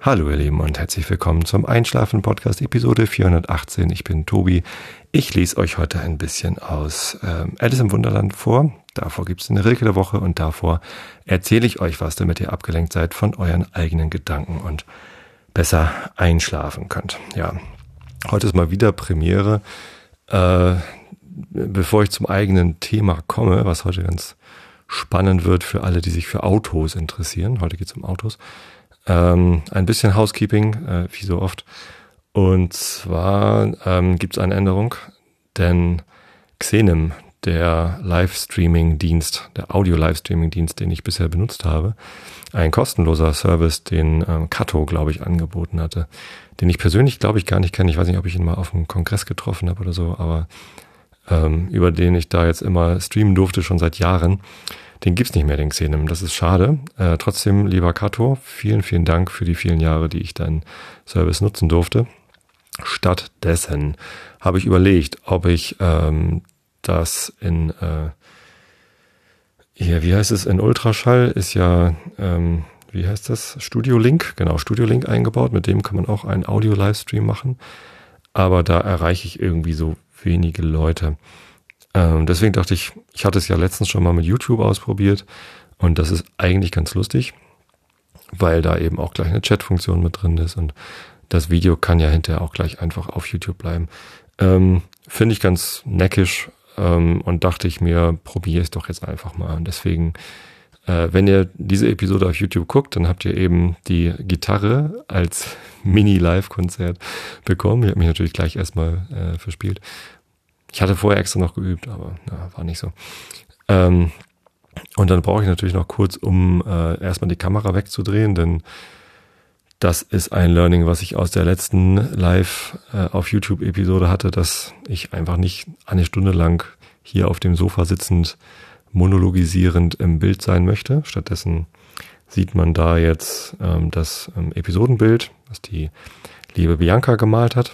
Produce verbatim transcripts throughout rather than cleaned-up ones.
Hallo ihr Lieben und herzlich willkommen zum Einschlafen-Podcast Episode vierhundertachtzehn. Ich bin Tobi. Ich lese euch heute ein bisschen aus ähm, Alice im Wunderland vor. Davor gibt es eine Rilke der Woche und davor erzähle ich euch was, damit ihr abgelenkt seid von euren eigenen Gedanken und besser einschlafen könnt. Ja, heute ist mal wieder Premiere. Äh, bevor ich zum eigenen Thema komme, was heute ganz spannend wird für alle, die sich für Autos interessieren. Heute geht es um Autos. Ähm, ein bisschen Housekeeping, äh, wie so oft. Und zwar ähm, gibt es eine Änderung, denn Xenem, der Livestreaming-Dienst, der Audio-Livestreaming-Dienst, den ich bisher benutzt habe, ein kostenloser Service, den ähm, Kato, glaube ich, angeboten hatte, den ich persönlich, glaube ich, gar nicht kenne. Ich weiß nicht, ob ich ihn mal auf einem Kongress getroffen habe oder so, aber ähm, über den ich da jetzt immer streamen durfte, schon seit Jahren. Den gibt's nicht mehr, den Xenem. Das ist schade. Äh, trotzdem, lieber Kato, vielen, vielen Dank für die vielen Jahre, die ich deinen Service nutzen durfte. Stattdessen habe ich überlegt, ob ich ähm, das in, äh, hier, wie heißt es, in Ultraschall ist ja, ähm, wie heißt das, Studio Link, genau, Studio Link eingebaut. Mit dem kann man auch einen Audio-Livestream machen. Aber da erreiche ich irgendwie so wenige Leute. Ähm, deswegen dachte ich, ich hatte es ja letztens schon mal mit YouTube ausprobiert und das ist eigentlich ganz lustig, weil da eben auch gleich eine Chat-Funktion mit drin ist und das Video kann ja hinterher auch gleich einfach auf YouTube bleiben. Ähm, finde ich ganz neckisch ähm, und dachte ich mir, probiere es doch jetzt einfach mal. Und deswegen, äh, wenn ihr diese Episode auf YouTube guckt, dann habt ihr eben die Gitarre als Mini-Live-Konzert bekommen. Ich habe mich natürlich gleich erstmal äh, verspielt. Ich hatte vorher extra noch geübt, aber na, war nicht so. Ähm, und dann brauche ich natürlich noch kurz, um äh, erstmal die Kamera wegzudrehen, denn das ist ein Learning, was ich aus der letzten Live äh, auf YouTube-Episode hatte, dass ich einfach nicht eine Stunde lang hier auf dem Sofa sitzend, monologisierend im Bild sein möchte. Stattdessen sieht man da jetzt ähm, das ähm, Episodenbild, was die liebe Bianca gemalt hat.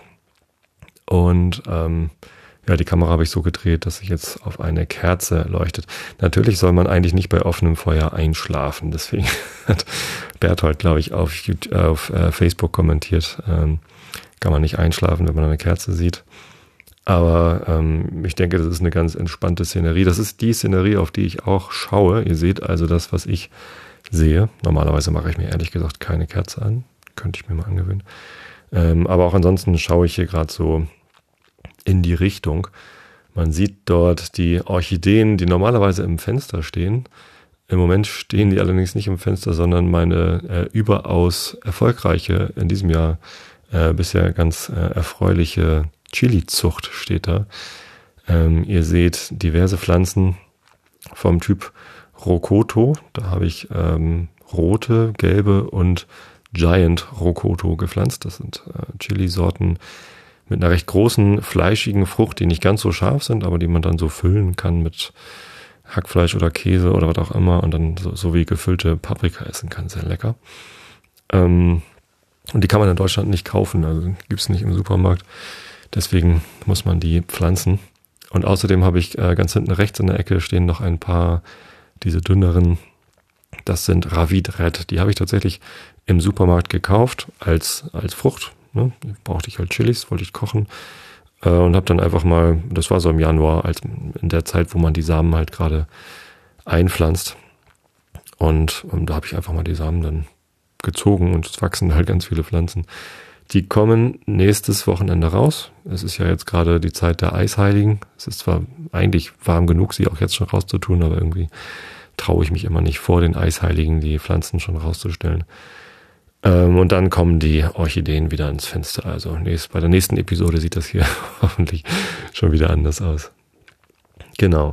Und ähm, ja, die Kamera habe ich so gedreht, dass sich jetzt auf eine Kerze leuchtet. Natürlich soll man eigentlich nicht bei offenem Feuer einschlafen. Deswegen hat Berthold, glaube ich, auf, YouTube, äh, auf äh, Facebook kommentiert, ähm, kann man nicht einschlafen, wenn man eine Kerze sieht. Aber ähm, ich denke, das ist eine ganz entspannte Szenerie. Das ist die Szenerie, auf die ich auch schaue. Ihr seht also das, was ich sehe. Normalerweise mache ich mir ehrlich gesagt keine Kerze an. Könnte ich mir mal angewöhnen. Ähm, aber auch ansonsten schaue ich hier gerade so in die Richtung. Man sieht dort die Orchideen, die normalerweise im Fenster stehen. Im Moment stehen die allerdings nicht im Fenster, sondern meine äh, überaus erfolgreiche, in diesem Jahr äh, bisher ganz äh, erfreuliche Chili-Zucht steht da. Ähm, ihr seht diverse Pflanzen vom Typ Rocoto. Da habe ich ähm, rote, gelbe und Giant Rocoto gepflanzt. Das sind äh, Chili-Sorten mit einer recht großen, fleischigen Frucht, die nicht ganz so scharf sind, aber die man dann so füllen kann mit Hackfleisch oder Käse oder was auch immer und dann so, so wie gefüllte Paprika essen kann. Sehr lecker. Ähm, und die kann man in Deutschland nicht kaufen, also gibt's nicht im Supermarkt. Deswegen muss man die pflanzen. Und außerdem habe ich äh, ganz hinten rechts in der Ecke stehen noch ein paar, diese dünneren, das sind Ravid Red. Die habe ich tatsächlich im Supermarkt gekauft als, als Frucht. Ne? Brauchte ich halt Chilis, wollte ich kochen äh, und habe dann einfach mal, das war so im Januar, als in der Zeit, wo man die Samen halt gerade einpflanzt und, und da habe ich einfach mal die Samen dann gezogen und es wachsen halt ganz viele Pflanzen. Die kommen nächstes Wochenende raus. Es ist ja jetzt gerade die Zeit der Eisheiligen. Es ist zwar eigentlich warm genug, sie auch jetzt schon rauszutun, aber irgendwie traue ich mich immer nicht vor den Eisheiligen, die Pflanzen schon rauszustellen. Und dann kommen die Orchideen wieder ins Fenster. Also nächst, bei der nächsten Episode sieht das hier hoffentlich schon wieder anders aus. Genau.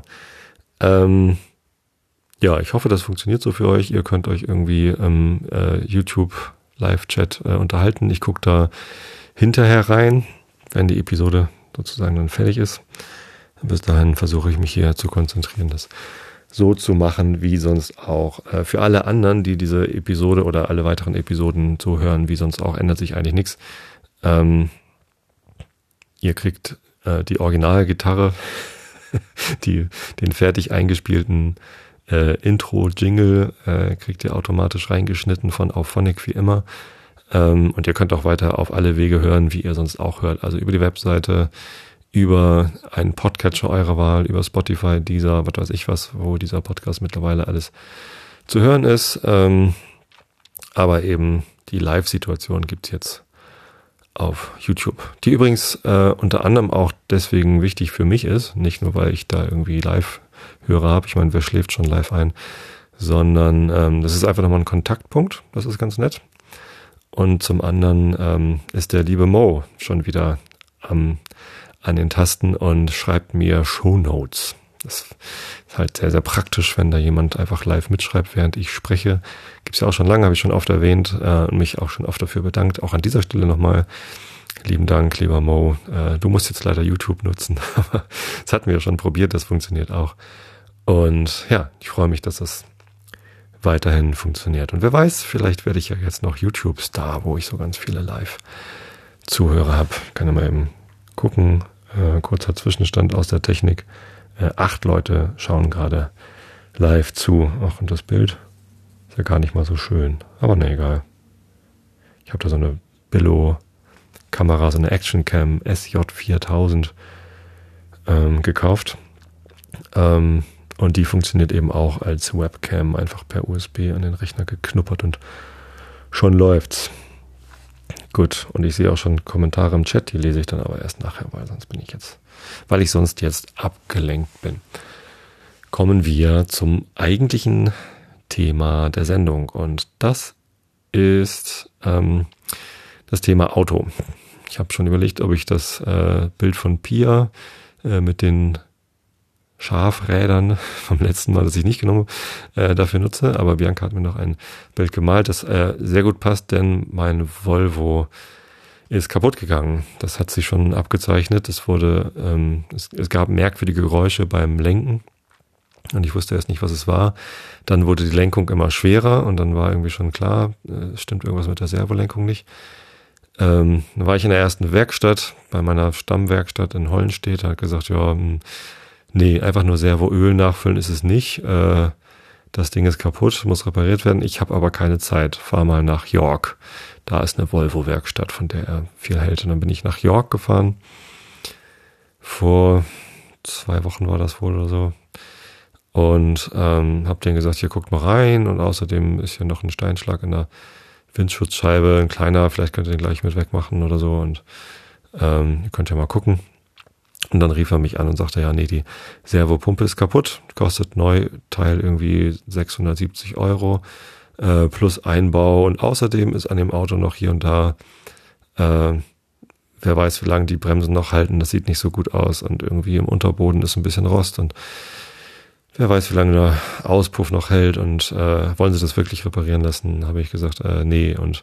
Ähm, ja, ich hoffe, das funktioniert so für euch. Ihr könnt euch irgendwie im äh, YouTube-Live-Chat äh, unterhalten. Ich gucke da hinterher rein, wenn die Episode sozusagen dann fertig ist. Bis dahin versuche ich mich hier zu konzentrieren, das so zu machen, wie sonst auch. Äh, für alle anderen, die diese Episode oder alle weiteren Episoden so hören, wie sonst auch, ändert sich eigentlich nichts. Ähm, ihr kriegt äh, die Originalgitarre, die, den fertig eingespielten äh, Intro-Jingle äh, kriegt ihr automatisch reingeschnitten von Auphonic wie immer. Ähm, und ihr könnt auch weiter auf alle Wege hören, wie ihr sonst auch hört. Also über die Webseite, über einen Podcatcher eurer Wahl, über Spotify, Deezer, was weiß ich was, wo dieser Podcast mittlerweile alles zu hören ist. Ähm, aber eben die Live-Situation gibt's jetzt auf YouTube, die übrigens äh, unter anderem auch deswegen wichtig für mich ist, nicht nur, weil ich da irgendwie Live-Hörer habe, ich meine, wer schläft schon live ein, sondern ähm, das ist einfach nochmal ein Kontaktpunkt, das ist ganz nett. Und zum anderen ähm, ist der liebe Mo schon wieder am, an den Tasten und schreibt mir Shownotes. Das ist halt sehr, sehr praktisch, wenn da jemand einfach live mitschreibt, während ich spreche. Gibt's ja auch schon lange, habe ich schon oft erwähnt äh, und mich auch schon oft dafür bedankt. Auch an dieser Stelle nochmal lieben Dank, lieber Mo. Äh, du musst jetzt leider YouTube nutzen, aber das hatten wir ja schon probiert, das funktioniert auch. Und ja, ich freue mich, dass das weiterhin funktioniert. Und wer weiß, vielleicht werde ich ja jetzt noch YouTube-Star, wo ich so ganz viele Live-Zuhörer habe. Kann ja mal eben gucken. Äh, kurzer Zwischenstand aus der Technik. Äh, acht Leute schauen gerade live zu. Ach, und das Bild ist ja gar nicht mal so schön. Aber ne, egal. Ich habe da so eine Billo-Kamera, so eine Action-Cam S J viertausend ähm, gekauft. Ähm, und die funktioniert eben auch als Webcam, einfach per U S B an den Rechner geknuppert und schon läuft's. Gut, und ich sehe auch schon Kommentare im Chat, die lese ich dann aber erst nachher, weil sonst bin ich jetzt, weil ich sonst jetzt abgelenkt bin. Kommen wir zum eigentlichen Thema der Sendung und das ist ähm, das Thema Auto. Ich habe schon überlegt, ob ich das äh, Bild von Pia äh, mit den Schafrädern vom letzten Mal, das ich nicht genommen äh, dafür nutze, aber Bianca hat mir noch ein Bild gemalt, das äh, sehr gut passt, denn mein Volvo ist kaputt gegangen. Das hat sich schon abgezeichnet. Es wurde, ähm, es, es gab merkwürdige Geräusche beim Lenken und ich wusste erst nicht, was es war. Dann wurde die Lenkung immer schwerer und dann war irgendwie schon klar, äh, stimmt irgendwas mit der Servolenkung nicht. Ähm, dann war ich in der ersten Werkstatt, bei meiner Stammwerkstatt in Hollenstedt, hat gesagt, ja, mh, nee, einfach nur Servoöl nachfüllen ist es nicht. Äh, das Ding ist kaputt, muss repariert werden. Ich habe aber keine Zeit. Fahr mal nach York. Da ist eine Volvo-Werkstatt, von der er viel hält. Und dann bin ich nach York gefahren. Vor zwei Wochen war das wohl oder so. Und ähm, habe denen gesagt, hier guckt mal rein. Und außerdem ist hier noch ein Steinschlag in der Windschutzscheibe. Ein kleiner, vielleicht könnt ihr den gleich mit wegmachen oder so. Und ähm, ihr könnt ja mal gucken. Und dann rief er mich an und sagte, ja, nee, die Servopumpe ist kaputt, kostet Neuteil irgendwie sechshundertsiebzig Euro äh, plus Einbau und außerdem ist an dem Auto noch hier und da, äh, wer weiß, wie lange die Bremsen noch halten, das sieht nicht so gut aus und irgendwie im Unterboden ist ein bisschen Rost und wer weiß, wie lange der Auspuff noch hält und äh, wollen Sie das wirklich reparieren lassen, habe ich gesagt, äh, nee. Und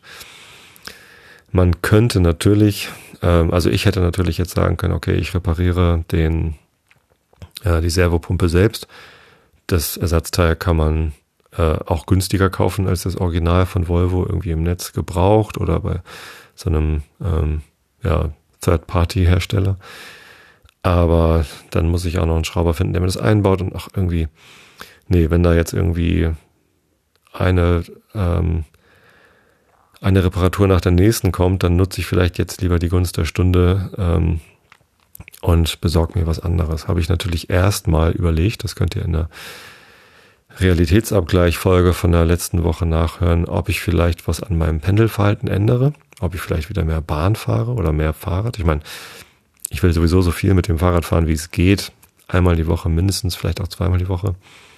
man könnte natürlich, ähm, also ich hätte natürlich jetzt sagen können, okay, ich repariere den äh, die Servopumpe selbst. Das Ersatzteil kann man äh, auch günstiger kaufen als das Original von Volvo, irgendwie im Netz gebraucht oder bei so einem ähm, ja, Third-Party-Hersteller. Aber dann muss ich auch noch einen Schrauber finden, der mir das einbaut und auch irgendwie, nee, wenn da jetzt irgendwie eine ähm, eine Reparatur nach der nächsten kommt, dann nutze ich vielleicht jetzt lieber die Gunst der Stunde ähm, und besorge mir was anderes. Habe ich natürlich erstmal überlegt, das könnt ihr in der Realitätsabgleich-Folge von der letzten Woche nachhören, ob ich vielleicht was an meinem Pendelverhalten ändere, ob ich vielleicht wieder mehr Bahn fahre oder mehr Fahrrad. Ich meine, ich will sowieso so viel mit dem Fahrrad fahren, wie es geht. Einmal die Woche mindestens, vielleicht auch zweimal die Woche.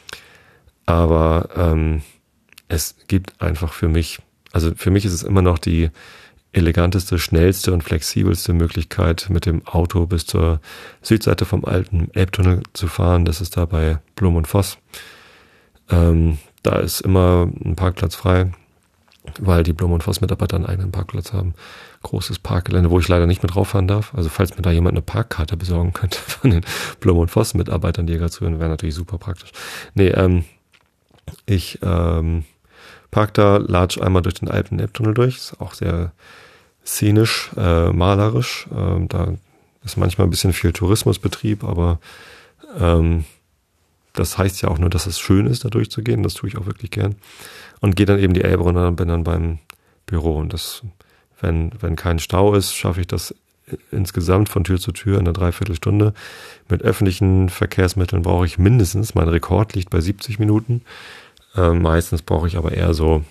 Aber ähm, es gibt einfach für mich Also für mich ist es immer noch die eleganteste, schnellste und flexibelste Möglichkeit, mit dem Auto bis zur Südseite vom alten Elbtunnel zu fahren. Das ist da bei Blum und Voss. Ähm, da ist immer ein Parkplatz frei, weil die Blum und Voss Mitarbeiter einen eigenen Parkplatz haben. Großes Parkgelände, wo ich leider nicht mit rauffahren darf. Also falls mir da jemand eine Parkkarte besorgen könnte von den Blum und Voss Mitarbeitern, die hier gerade zuhören, wäre natürlich super praktisch. Nee, ähm, ich, ähm, Park da, latsch einmal durch den alten Elbtunnel durch, ist auch sehr szenisch, äh, malerisch. Ähm, da ist manchmal ein bisschen viel Tourismusbetrieb, aber ähm, das heißt ja auch nur, dass es schön ist, da durchzugehen. Das tue ich auch wirklich gern. Und gehe dann eben die Elbe runter und bin dann beim Büro. Und das, wenn, wenn kein Stau ist, schaffe ich das insgesamt von Tür zu Tür in einer Dreiviertelstunde. Mit öffentlichen Verkehrsmitteln brauche ich mindestens, mein Rekord liegt bei siebzig Minuten. Äh, meistens brauche ich aber eher so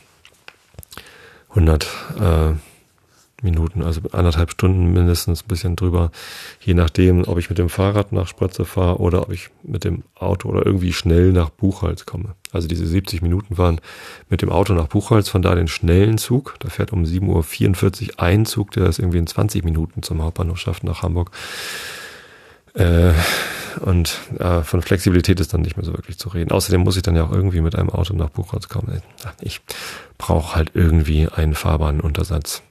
hundert äh, Minuten, also anderthalb Stunden mindestens, ein bisschen drüber, je nachdem, ob ich mit dem Fahrrad nach Sprötze fahre oder ob ich mit dem Auto oder irgendwie schnell nach Buchholz komme. Also diese siebzig Minuten waren mit dem Auto nach Buchholz, von da den schnellen Zug, da fährt um sieben Uhr vierundvierzig ein Zug, der das irgendwie in zwanzig Minuten zum Hauptbahnhof schafft nach Hamburg. Äh, und äh, von Flexibilität ist dann nicht mehr so wirklich zu reden. Außerdem muss ich dann ja auch irgendwie mit einem Auto nach Buchholz kommen. Ich brauche halt irgendwie einen Fahrbahnuntersatz.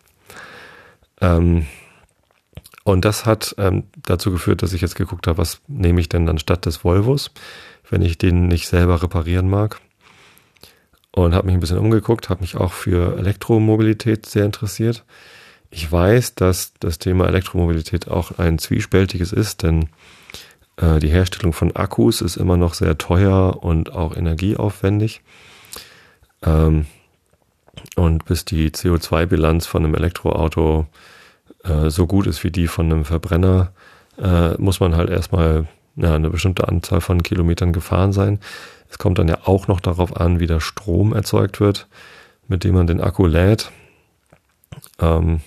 Ähm, und das hat ähm, dazu geführt, dass ich jetzt geguckt habe, was nehme ich denn dann statt des Volvos, wenn ich den nicht selber reparieren mag. Und habe mich ein bisschen umgeguckt, habe mich auch für Elektromobilität sehr interessiert. Ich weiß, dass das Thema Elektromobilität auch ein zwiespältiges ist, denn äh, die Herstellung von Akkus ist immer noch sehr teuer und auch energieaufwendig. Ähm, Und bis die C O zwei Bilanz von einem Elektroauto äh, so gut ist wie die von einem Verbrenner, äh, muss man halt erstmal ja, eine bestimmte Anzahl von Kilometern gefahren sein. Es kommt dann ja auch noch darauf an, wie der Strom erzeugt wird, mit dem man den Akku lädt. Ähm,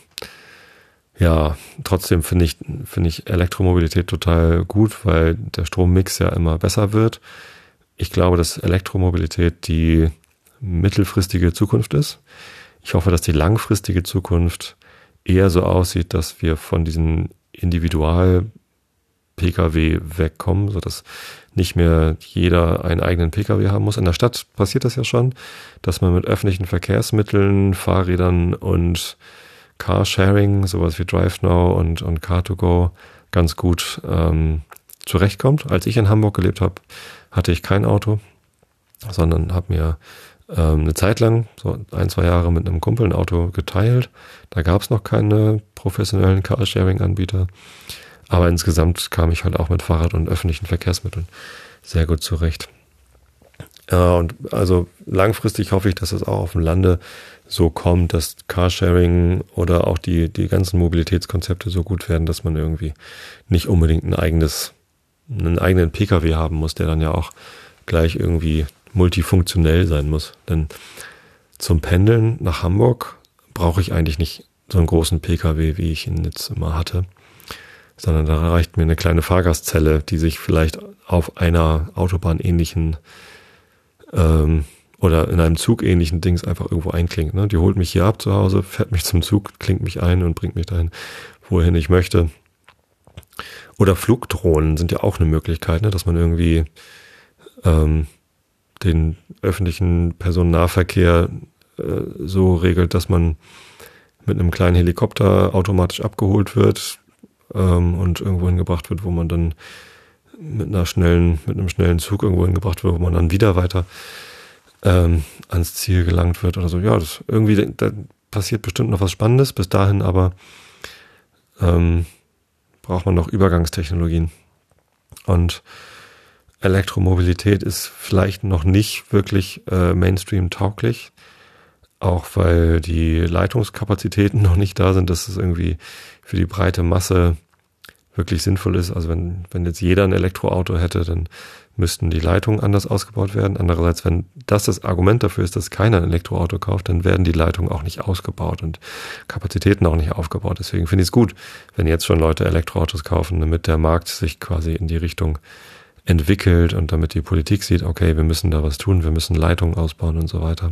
ja, trotzdem finde ich, finde ich Elektromobilität total gut, weil der Strommix ja immer besser wird. Ich glaube, dass Elektromobilität die mittelfristige Zukunft ist. Ich hoffe, dass die langfristige Zukunft eher so aussieht, dass wir von diesen Individual-P K W wegkommen, sodass nicht mehr jeder einen eigenen P K W haben muss. In der Stadt passiert das ja schon, dass man mit öffentlichen Verkehrsmitteln, Fahrrädern und Carsharing, sowas wie DriveNow und, und Car to Go, ganz gut ähm, zurechtkommt. Als ich in Hamburg gelebt habe, hatte ich kein Auto, sondern habe mir ähm, eine Zeit lang, so ein, zwei Jahre mit einem Kumpel ein Auto geteilt. Da gab es noch keine professionellen Carsharing-Anbieter. Aber insgesamt kam ich halt auch mit Fahrrad und öffentlichen Verkehrsmitteln sehr gut zurecht. Ja, und also langfristig hoffe ich, dass es auch auf dem Lande so kommt, dass Carsharing oder auch die, die ganzen Mobilitätskonzepte so gut werden, dass man irgendwie nicht unbedingt ein eigenes, einen eigenen P K W haben muss, der dann ja auch gleich irgendwie multifunktionell sein muss. Denn zum Pendeln nach Hamburg brauche ich eigentlich nicht so einen großen P K W, wie ich ihn jetzt immer hatte, sondern da reicht mir eine kleine Fahrgastzelle, die sich vielleicht auf einer autobahnähnlichen ähm, oder in einem Zug-ähnlichen Dings einfach irgendwo einklingt. Ne? Die holt mich hier ab zu Hause, fährt mich zum Zug, klingt mich ein und bringt mich dahin, wohin ich möchte. Oder Flugdrohnen sind ja auch eine Möglichkeit, ne? Dass man irgendwie ähm, den öffentlichen Personennahverkehr äh, so regelt, dass man mit einem kleinen Helikopter automatisch abgeholt wird ähm, und irgendwo hingebracht wird, wo man dann mit einer schnellen, mit einem schnellen Zug irgendwo hingebracht wird, wo man dann wieder weiter ähm, ans Ziel gelangt wird oder so. Ja, das irgendwie, da passiert bestimmt noch was Spannendes. Bis dahin aber ähm, braucht man noch Übergangstechnologien. Und Elektromobilität ist vielleicht noch nicht wirklich äh, Mainstream-tauglich, auch weil die Leitungskapazitäten noch nicht da sind, dass es irgendwie für die breite Masse wirklich sinnvoll ist. Also wenn, wenn jetzt jeder ein Elektroauto hätte, dann müssten die Leitungen anders ausgebaut werden. Andererseits, wenn das das Argument dafür ist, dass keiner ein Elektroauto kauft, dann werden die Leitungen auch nicht ausgebaut und Kapazitäten auch nicht aufgebaut. Deswegen finde ich es gut, wenn jetzt schon Leute Elektroautos kaufen, damit der Markt sich quasi in die Richtung entwickelt und damit die Politik sieht, okay, wir müssen da was tun, wir müssen Leitungen ausbauen und so weiter.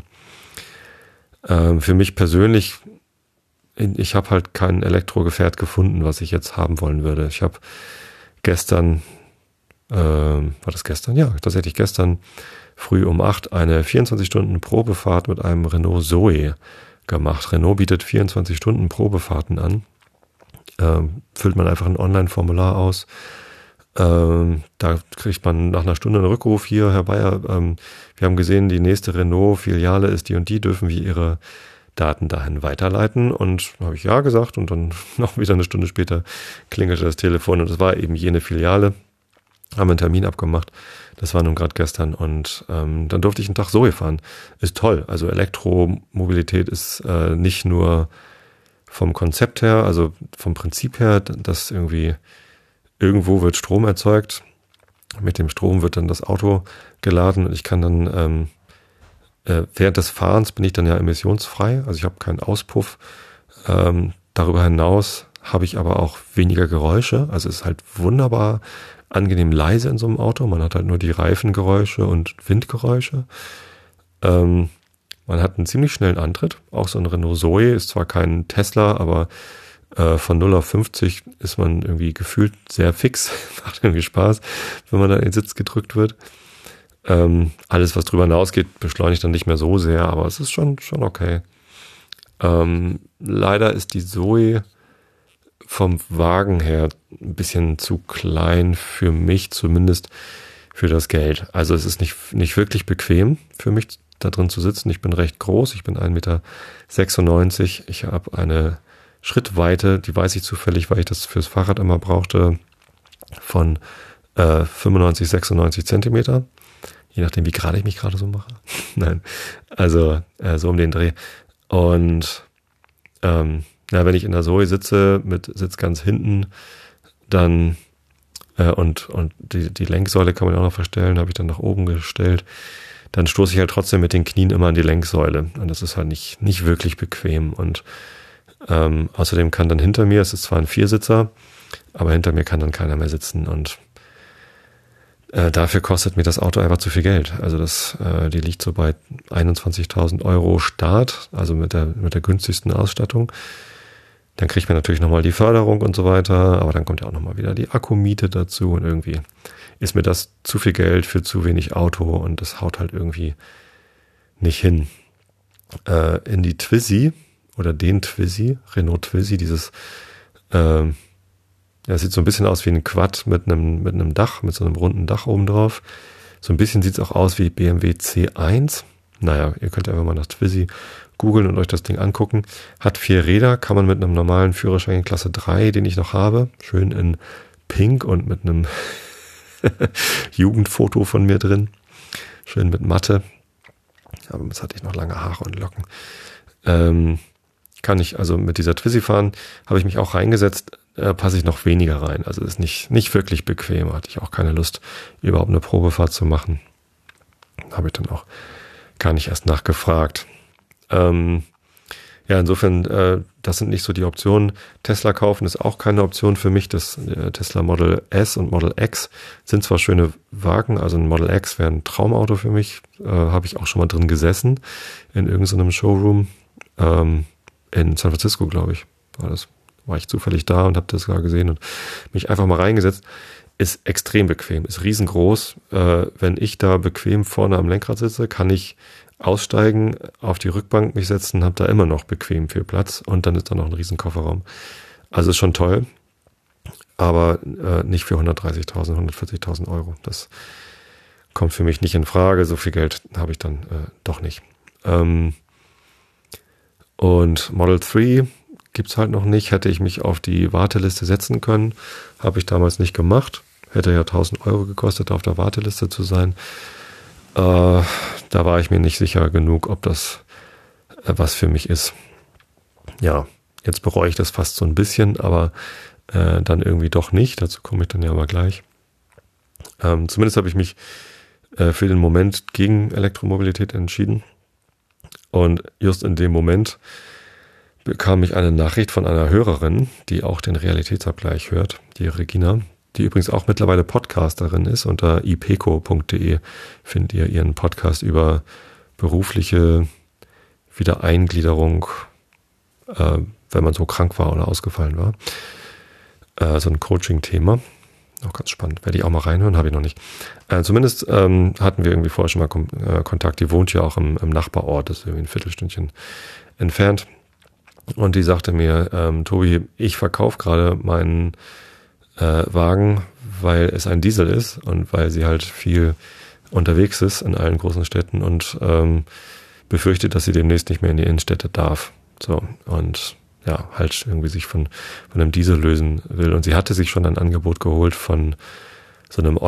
Ähm, für mich persönlich, ich habe halt kein Elektrogefährt gefunden, was ich jetzt haben wollen würde. Ich habe gestern, ähm, war das gestern? Ja, tatsächlich gestern früh um acht eine vierundzwanzig Stunden Probefahrt mit einem Renault Zoe gemacht. Renault bietet vierundzwanzig Stunden Probefahrten an. Ähm, füllt man einfach ein Online-Formular aus. Ähm, da kriegt man nach einer Stunde einen Rückruf. Hier, Herr Bayer, ähm, wir haben gesehen, die nächste Renault-Filiale ist die und die, dürfen wir Ihre Daten dahin weiterleiten? Und habe ich ja gesagt und dann noch wieder eine Stunde später klingelte das Telefon und es war eben jene Filiale. haben einen Termin abgemacht. Das war nun gerade gestern und ähm, dann durfte ich einen Tag Zoe fahren. Ist toll. Also Elektromobilität ist äh, nicht nur vom Konzept her, also vom Prinzip her, dass irgendwie irgendwo wird Strom erzeugt. Mit dem Strom wird dann das Auto geladen und ich kann dann ähm, äh, während des Fahrens bin ich dann ja emissionsfrei. Also ich habe keinen Auspuff. Ähm, darüber hinaus habe ich aber auch weniger Geräusche. Also es ist halt wunderbar angenehm leise in so einem Auto. Man hat halt nur die Reifengeräusche und Windgeräusche. Ähm, man hat einen ziemlich schnellen Antritt. Auch so ein Renault Zoe ist zwar kein Tesla, aber äh, von null auf fünfzig ist man irgendwie gefühlt sehr fix. Macht irgendwie Spaß, wenn man da in den Sitz gedrückt wird. Ähm, alles, was drüber hinausgeht, beschleunigt dann nicht mehr so sehr, aber es ist schon, schon okay. Ähm, leider ist die Zoe vom Wagen her ein bisschen zu klein für mich, zumindest für das Geld. Also es ist nicht, nicht wirklich bequem für mich, da drin zu sitzen. Ich bin recht groß, ich bin ein Meter sechsundneunzig. Ich habe eine Schrittweite, die weiß ich zufällig, weil ich das fürs Fahrrad immer brauchte, von äh, fünfundneunzig, sechsundneunzig Zentimeter. Je nachdem, wie gerade ich mich gerade so mache. Nein, also äh, so um den Dreh. Und ähm, ja, wenn ich in der Zoe sitze, mit Sitz ganz hinten, dann äh, und und die, die Lenksäule kann man auch noch verstellen, habe ich dann nach oben gestellt, dann stoße ich halt trotzdem mit den Knien immer an die Lenksäule. Und das ist halt nicht, nicht wirklich bequem. Und ähm, außerdem kann dann hinter mir, es ist zwar ein Viersitzer, aber hinter mir kann dann keiner mehr sitzen. Und äh, dafür kostet mir das Auto einfach zu viel Geld. Also das, äh, die liegt so bei einundzwanzigtausend Euro Start, also mit der, mit der günstigsten Ausstattung. Dann kriegt man natürlich nochmal die Förderung und so weiter, aber dann kommt ja auch nochmal wieder die Akkumiete dazu und irgendwie ist mir das zu viel Geld für zu wenig Auto und das haut halt irgendwie nicht hin. Äh, in die Twizy oder den Twizy, Renault Twizy, dieses, äh, ja, sieht so ein bisschen aus wie ein Quad mit einem, mit einem Dach, mit so einem runden Dach oben drauf. So ein bisschen sieht es auch aus wie B M W C eins. Naja, ihr könnt einfach mal nach Twizy googeln und euch das Ding angucken. Hat vier Räder, kann man mit einem normalen Führerschein Klasse drei, den ich noch habe, schön in Pink und mit einem Jugendfoto von mir drin, schön mit Matte, aber jetzt hatte ich noch lange Haare und Locken. Ähm, kann ich also mit dieser Twizy fahren, habe ich mich auch reingesetzt, äh, passe ich noch weniger rein, also ist nicht, nicht wirklich bequem, hatte ich auch keine Lust, überhaupt eine Probefahrt zu machen. Habe ich dann auch gar nicht erst nachgefragt. Ähm, ja, insofern, äh, das sind nicht so die Optionen. Tesla kaufen ist auch keine Option für mich. Das äh, Tesla Model S und Model X sind zwar schöne Wagen, also ein Model X wäre ein Traumauto für mich. Äh, habe ich auch schon mal drin gesessen in irgendeinem Showroom ähm, in San Francisco, glaube ich. War das war ich zufällig da und habe das da gesehen und mich einfach mal reingesetzt. Ist extrem bequem, ist riesengroß. Äh, wenn ich da bequem vorne am Lenkrad sitze, kann ich aussteigen, auf die Rückbank mich setzen, habe da immer noch bequem viel Platz und dann ist da noch ein riesen Kofferraum. Also ist schon toll, aber äh, nicht für hundertdreißigtausend, hundertvierzigtausend Euro. Das kommt für mich nicht in Frage. So viel Geld habe ich dann äh, doch nicht. Ähm, und Model drei gibt's halt noch nicht. Hätte ich mich auf die Warteliste setzen können, habe ich damals nicht gemacht. Hätte ja tausend Euro gekostet, auf der Warteliste zu sein. Äh, da war ich mir nicht sicher genug, ob das äh, was für mich ist. Ja, jetzt bereue ich das fast so ein bisschen, aber äh, dann irgendwie doch nicht. Dazu komme ich dann ja mal gleich. Ähm, zumindest habe ich mich äh, für den Moment gegen Elektromobilität entschieden. Und just in dem Moment bekam ich eine Nachricht von einer Hörerin, die auch den Realitätsabgleich hört, die Regina, die übrigens auch mittlerweile Podcasterin ist. Unter ipeco punkt de findet ihr ihren Podcast über berufliche Wiedereingliederung, äh, wenn man so krank war oder ausgefallen war. Äh, so ein Coaching-Thema. Auch ganz spannend. Werde ich auch mal reinhören, habe ich noch nicht. Äh, zumindest ähm, hatten wir irgendwie vorher schon mal Kom- äh, Kontakt. Die wohnt ja auch im, im Nachbarort, das ist irgendwie ein Viertelstündchen entfernt. Und die sagte mir, ähm, Tobi, ich verkaufe gerade meinen äh, Wagen, weil es ein Diesel ist und weil sie halt viel unterwegs ist in allen großen Städten und ähm, befürchtet, dass sie demnächst nicht mehr in die Innenstädte darf. So, und ja, halt irgendwie sich von, von einem Diesel lösen will. Und sie hatte sich schon ein Angebot geholt von so einem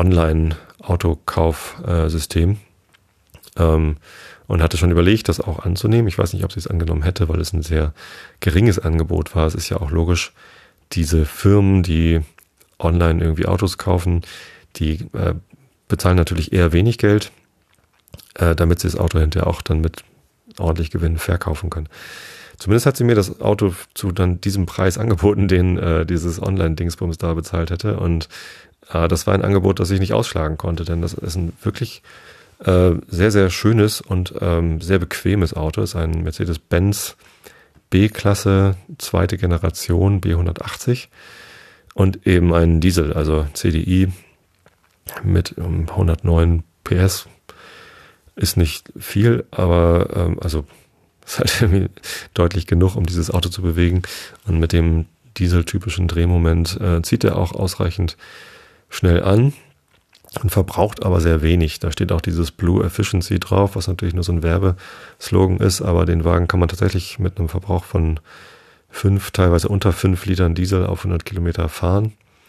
Online-Autokaufsystem ähm, und hatte schon überlegt, das auch anzunehmen. Ich weiß nicht, ob sie es angenommen hätte, weil es ein sehr geringes Angebot war. Es ist ja auch logisch, diese Firmen, die online irgendwie Autos kaufen, die äh, bezahlen natürlich eher wenig Geld, äh, damit sie das Auto hinterher auch dann mit ordentlich Gewinn verkaufen können. Zumindest hat sie mir das Auto zu dann diesem Preis angeboten, den äh, dieses Online-Dingsbums da bezahlt hätte. Und äh, das war ein Angebot, das ich nicht ausschlagen konnte, denn das ist ein wirklich äh, sehr, sehr schönes und ähm, sehr bequemes Auto. Es ist ein Mercedes-Benz B-Klasse, zweite Generation, B hundertachtzig und eben ein Diesel, also C D I mit um, hundertneun P S. Ist nicht viel, aber ähm, also ist halt irgendwie deutlich genug, um dieses Auto zu bewegen. Und mit dem dieseltypischen Drehmoment äh, zieht er auch ausreichend schnell an und verbraucht aber sehr wenig. Da steht auch dieses Blue Efficiency drauf, was natürlich nur so ein Werbeslogan ist, aber den Wagen kann man tatsächlich mit einem Verbrauch von fünf, teilweise unter fünf Litern Diesel auf hundert Kilometer fahren.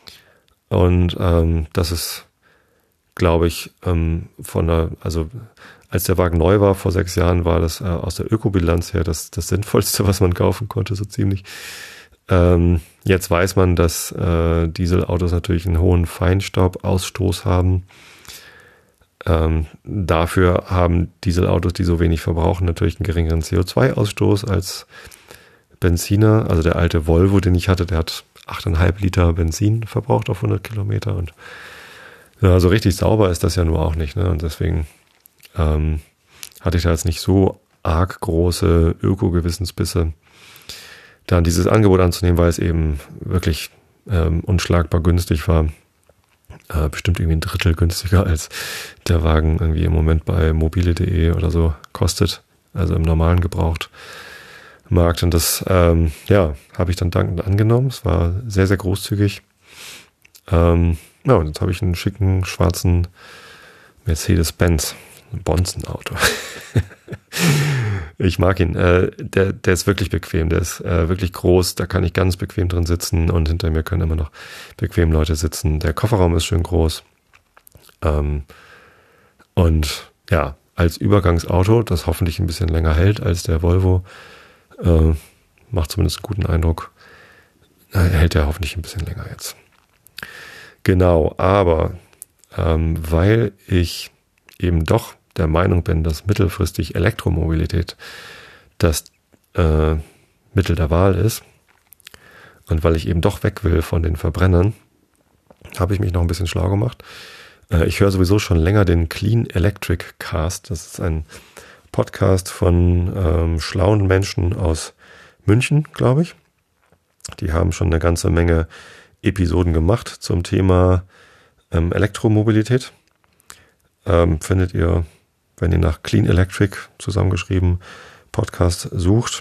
Und ähm, das ist, glaube ich, ähm, von der, also als der Wagen neu war, vor sechs Jahren, war das äh, aus der Ökobilanz her das, das Sinnvollste, was man kaufen konnte, so ziemlich. Ähm, jetzt weiß man, dass äh, Dieselautos natürlich einen hohen Feinstaubausstoß haben. Ähm, dafür haben Dieselautos, die so wenig verbrauchen, natürlich einen geringeren C O zwei Ausstoß als Benziner. Also der alte Volvo, den ich hatte, der hat acht Komma fünf Liter Benzin verbraucht auf hundert Kilometer. Und ja, so richtig sauber ist das ja nur auch nicht, ne? Und deswegen ähm, hatte ich da jetzt nicht so arg große Öko-Gewissensbisse, dann dieses Angebot anzunehmen, weil es eben wirklich ähm, unschlagbar günstig war. Äh, bestimmt irgendwie ein Drittel günstiger als der Wagen irgendwie im Moment bei mobile punkt de oder so kostet, also im normalen Gebrauchtmarkt. Und das, ähm, ja, habe ich dann dankend angenommen. Es war sehr, sehr großzügig. Ähm, ja, und jetzt habe ich einen schicken, schwarzen Mercedes-Benz, ein Bonzen-Auto. Ich mag ihn. Äh, der, der ist wirklich bequem. Der ist äh, wirklich groß. Da kann ich ganz bequem drin sitzen und hinter mir können immer noch bequem Leute sitzen. Der Kofferraum ist schön groß. Ähm, und ja, als Übergangsauto, das hoffentlich ein bisschen länger hält als der Volvo, äh, macht zumindest einen guten Eindruck. Äh, hält er hoffentlich ein bisschen länger jetzt. Genau, aber ähm, weil ich eben doch der Meinung bin, dass mittelfristig Elektromobilität das äh, Mittel der Wahl ist und weil ich eben doch weg will von den Verbrennern, habe ich mich noch ein bisschen schlau gemacht. Äh, ich höre sowieso schon länger den Clean Electric Cast. Das ist ein Podcast von ähm, schlauen Menschen aus München, glaube ich. Die haben schon eine ganze Menge Episoden gemacht zum Thema ähm, Elektromobilität. Ähm, findet ihr, wenn ihr nach Clean Electric zusammengeschrieben Podcast sucht.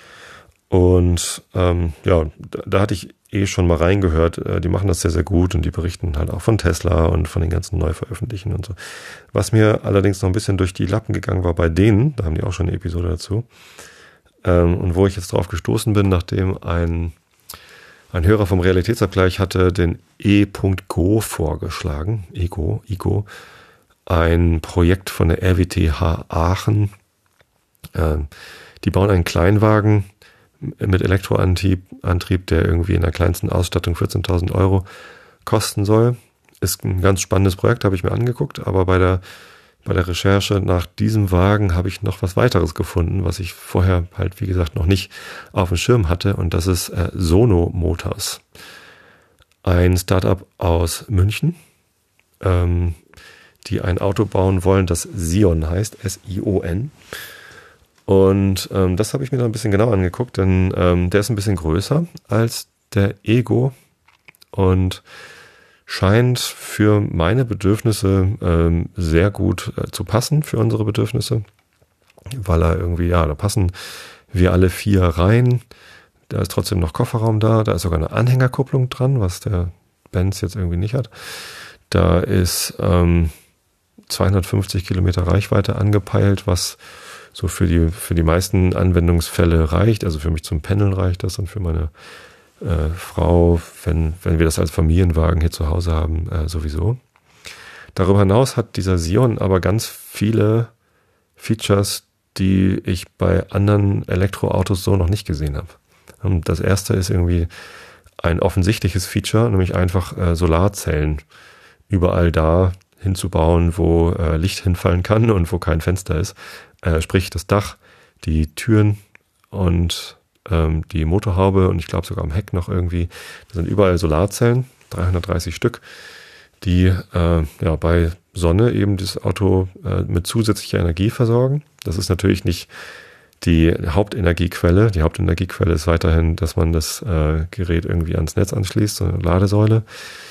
Und ähm, ja, da, da hatte ich eh schon mal reingehört. Äh, die machen das sehr, sehr gut und die berichten halt auch von Tesla und von den ganzen Neuveröffentlichen und so. Was mir allerdings noch ein bisschen durch die Lappen gegangen war bei denen, da haben die auch schon eine Episode dazu, ähm, und wo ich jetzt drauf gestoßen bin, nachdem ein Ein Hörer vom Realitätsabgleich hatte den E.Go vorgeschlagen, Ego, Ego, ein Projekt von der R W T H Aachen. Äh, die bauen einen Kleinwagen mit Elektroantrieb, Antrieb, der irgendwie in der kleinsten Ausstattung vierzehntausend Euro kosten soll. Ist ein ganz spannendes Projekt, habe ich mir angeguckt, aber bei der Bei der Recherche nach diesem Wagen habe ich noch was weiteres gefunden, was ich vorher halt, wie gesagt, noch nicht auf dem Schirm hatte. Und das ist äh, Sono Motors. Ein Startup aus München, ähm, die ein Auto bauen wollen, das Sion heißt, S I O N. Und ähm, das habe ich mir da ein bisschen genau angeguckt, denn ähm, der ist ein bisschen größer als der Ego und scheint für meine Bedürfnisse ähm, sehr gut äh, zu passen, für unsere Bedürfnisse, weil er irgendwie, ja, da passen wir alle vier rein. Da ist trotzdem noch Kofferraum da, da ist sogar eine Anhängerkupplung dran, was der Benz jetzt irgendwie nicht hat. Da ist ähm, zweihundertfünfzig Kilometer Reichweite angepeilt, was so für die, für die meisten Anwendungsfälle reicht. Also für mich zum Pendeln reicht das und für meine Äh, Frau, wenn, wenn wir das als Familienwagen hier zu Hause haben, äh, sowieso. Darüber hinaus hat dieser Sion aber ganz viele Features, die ich bei anderen Elektroautos so noch nicht gesehen habe. Das erste ist irgendwie ein offensichtliches Feature, nämlich einfach äh, Solarzellen überall da hinzubauen, wo äh, Licht hinfallen kann und wo kein Fenster ist. Äh, sprich das Dach, die Türen und ähm, die Motorhaube und ich glaube sogar am Heck noch irgendwie. Da sind überall Solarzellen, dreihundertdreißig Stück, die äh, ja bei Sonne eben das Auto äh, mit zusätzlicher Energie versorgen. Das ist natürlich nicht die Hauptenergiequelle. Die Hauptenergiequelle ist weiterhin, dass man das äh, Gerät irgendwie ans Netz anschließt, so eine Ladesäule.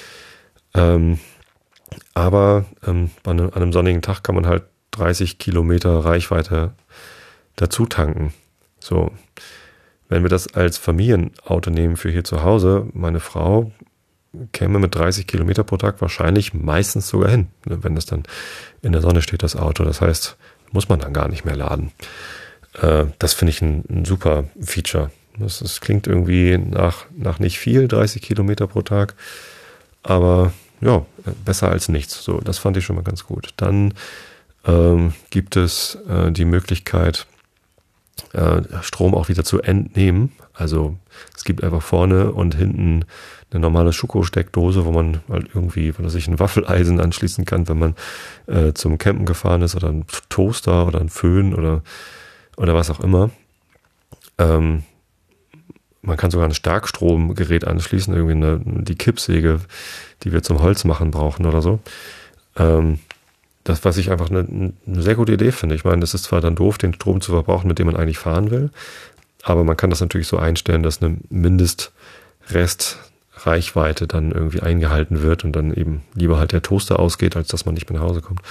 Ähm, aber ähm, an, einem, an einem sonnigen Tag kann man halt dreißig Kilometer Reichweite dazu tanken. So, wenn wir das als Familienauto nehmen für hier zu Hause, meine Frau käme mit dreißig Kilometer pro Tag wahrscheinlich meistens sogar hin, wenn das dann in der Sonne steht, das Auto. Das heißt, muss man dann gar nicht mehr laden. Äh, das finde ich ein, ein super Feature. Das, das klingt irgendwie nach, nach nicht viel, dreißig Kilometer pro Tag, aber ja, besser als nichts. So, das fand ich schon mal ganz gut. Dann ähm, gibt es äh, die Möglichkeit, äh, Strom auch wieder zu entnehmen. Also es gibt einfach vorne und hinten eine normale Schuko-Steckdose, wo man halt irgendwie, wenn man sich ein Waffeleisen anschließen kann, wenn man äh, zum Campen gefahren ist, oder ein Toaster oder ein Föhn oder, oder was auch immer. Ähm, man kann sogar ein Starkstromgerät anschließen, irgendwie eine, die Kippsäge, die wir zum Holz machen brauchen oder so. Ähm, das, was ich einfach eine, eine sehr gute Idee finde. Ich meine, das ist zwar dann doof, den Strom zu verbrauchen, mit dem man eigentlich fahren will, aber man kann das natürlich so einstellen, dass eine Mindestrestreichweite dann irgendwie eingehalten wird und dann eben lieber halt der Toaster ausgeht, als dass man nicht mehr nach Hause kommt.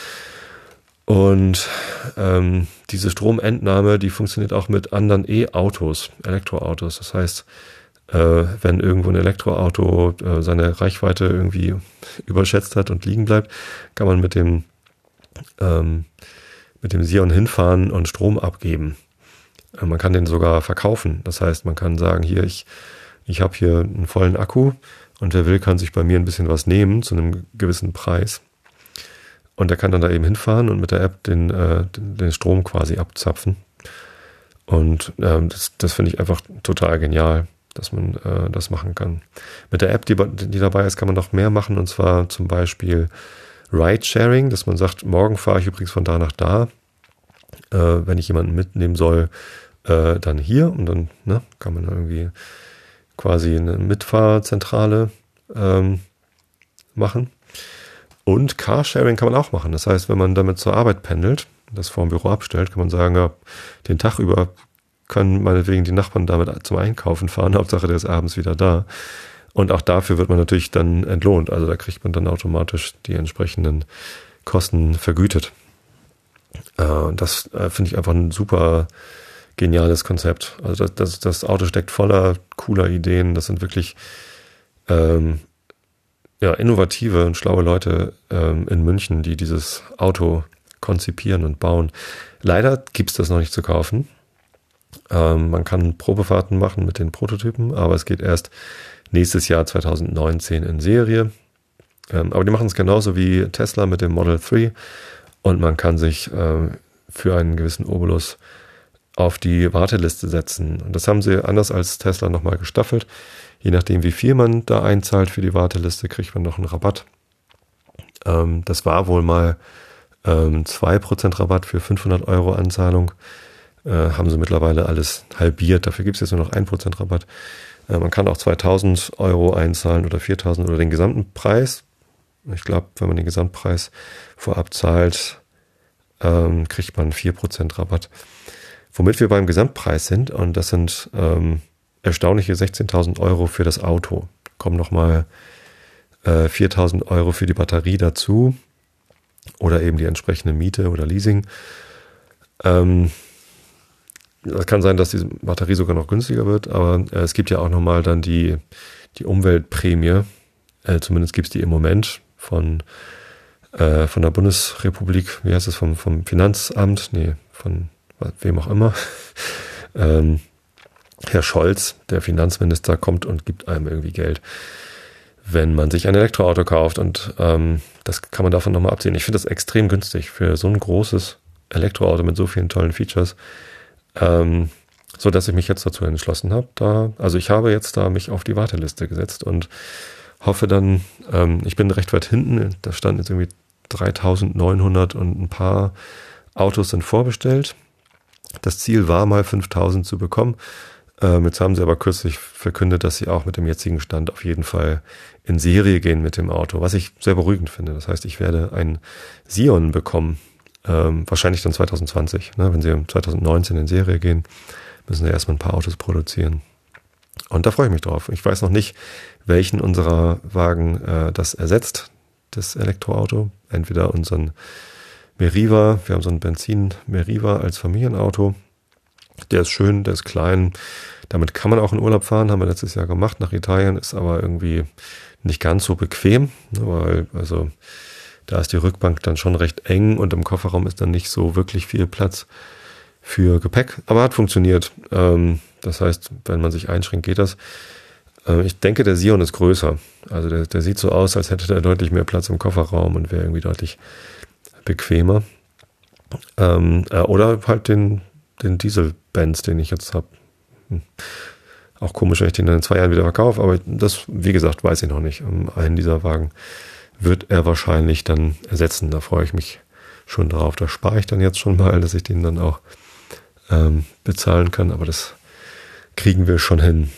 Und ähm, diese Stromentnahme, die funktioniert auch mit anderen E-Autos, Elektroautos. Das heißt, äh, wenn irgendwo ein Elektroauto äh, seine Reichweite irgendwie überschätzt hat und liegen bleibt, kann man mit dem ähm, mit dem Sion hinfahren und Strom abgeben. Äh, man kann den sogar verkaufen. Das heißt, man kann sagen, hier, ich ich habe hier einen vollen Akku und wer will, kann sich bei mir ein bisschen was nehmen zu einem gewissen Preis. Und der kann dann da eben hinfahren und mit der App den, äh, den, den Strom quasi abzapfen. Und ähm, das, das finde ich einfach total genial, dass man äh, das machen kann. Mit der App, die, die dabei ist, kann man noch mehr machen. Und zwar zum Beispiel Ride-Sharing, dass man sagt, morgen fahre ich übrigens von da nach da. Äh, wenn ich jemanden mitnehmen soll, äh, dann hier. Und dann ne, kann man irgendwie quasi eine Mitfahrzentrale ähm, machen. Und Carsharing kann man auch machen. Das heißt, wenn man damit zur Arbeit pendelt, das vor dem Büro abstellt, kann man sagen, ja, den Tag über können meinetwegen die Nachbarn damit zum Einkaufen fahren. Hauptsache, der ist abends wieder da. Und auch dafür wird man natürlich dann entlohnt. Also da kriegt man dann automatisch die entsprechenden Kosten vergütet. Äh, das äh, finde ich einfach ein super geniales Konzept. Also das, das, das Auto steckt voller cooler Ideen. Das sind wirklich ähm, ja, innovative und schlaue Leute ähm, in München, die dieses Auto konzipieren und bauen. Leider gibt es das noch nicht zu kaufen. Ähm, man kann Probefahrten machen mit den Prototypen, aber es geht erst nächstes Jahr zwanzig neunzehn in Serie. Ähm, aber die machen es genauso wie Tesla mit dem Model drei und man kann sich ähm, für einen gewissen Obolus auf die Warteliste setzen. Und das haben sie anders als Tesla nochmal gestaffelt. Je nachdem, wie viel man da einzahlt für die Warteliste, kriegt man noch einen Rabatt. Ähm, das war wohl mal ähm, zwei Prozent Rabatt für fünfhundert Euro Anzahlung. Äh, haben sie mittlerweile alles halbiert. Dafür gibt es jetzt nur noch ein Prozent Rabatt. Äh, man kann auch zweitausend Euro einzahlen oder viertausend oder den gesamten Preis. Ich glaube, wenn man den Gesamtpreis vorab zahlt, ähm, kriegt man vier Prozent Rabatt. Womit wir beim Gesamtpreis sind, und das sind ähm, erstaunliche sechzehntausend Euro für das Auto. Kommen nochmal äh, viertausend Euro für die Batterie dazu oder eben die entsprechende Miete oder Leasing. Ähm, das kann sein, dass die Batterie sogar noch günstiger wird, aber äh, es gibt ja auch nochmal dann die, die Umweltprämie. Äh, zumindest gibt es die im Moment von, äh, von der Bundesrepublik, wie heißt es, vom, vom Finanzamt, nee, von wem auch immer. ähm, Herr Scholz, der Finanzminister, kommt und gibt einem irgendwie Geld, wenn man sich ein Elektroauto kauft. Und ähm, das kann man davon nochmal absehen. Ich finde das extrem günstig für so ein großes Elektroauto mit so vielen tollen Features, ähm, so dass ich mich jetzt dazu entschlossen habe. Da, also ich habe jetzt da mich auf die Warteliste gesetzt und hoffe dann, ähm, ich bin recht weit hinten, da standen jetzt irgendwie dreitausendneunhundert und ein paar Autos sind vorbestellt. Das Ziel war mal fünftausend zu bekommen. Ähm, jetzt haben sie aber kürzlich verkündet, dass sie auch mit dem jetzigen Stand auf jeden Fall in Serie gehen mit dem Auto, was ich sehr beruhigend finde. Das heißt, ich werde ein Sion bekommen, ähm, wahrscheinlich dann zwanzig zwanzig. Ne? Wenn sie zwanzig neunzehn in Serie gehen, müssen sie erstmal ein paar Autos produzieren. Und da freue ich mich drauf. Ich weiß noch nicht, welchen unserer Wagen äh, das ersetzt, das Elektroauto. Entweder unseren Meriva, wir haben so einen Benzin-Meriva als Familienauto. Der ist schön, der ist klein. Damit kann man auch in Urlaub fahren, haben wir letztes Jahr gemacht nach Italien, ist aber irgendwie nicht ganz so bequem, weil also da ist die Rückbank dann schon recht eng und im Kofferraum ist dann nicht so wirklich viel Platz für Gepäck, aber hat funktioniert. Das heißt, wenn man sich einschränkt, geht das. Ich denke, der Sion ist größer. Also der, der sieht so aus, als hätte der deutlich mehr Platz im Kofferraum und wäre irgendwie deutlich bequemer. Oder halt den, den Diesel-Benz, den ich jetzt habe. Auch komisch, wenn ich den dann in zwei Jahren wieder verkaufe, aber das, wie gesagt, weiß ich noch nicht. Einen dieser Wagen wird er wahrscheinlich dann ersetzen. Da freue ich mich schon drauf. Da spare ich dann jetzt schon mal, dass ich den dann auch ähm, bezahlen kann, aber das kriegen wir schon hin.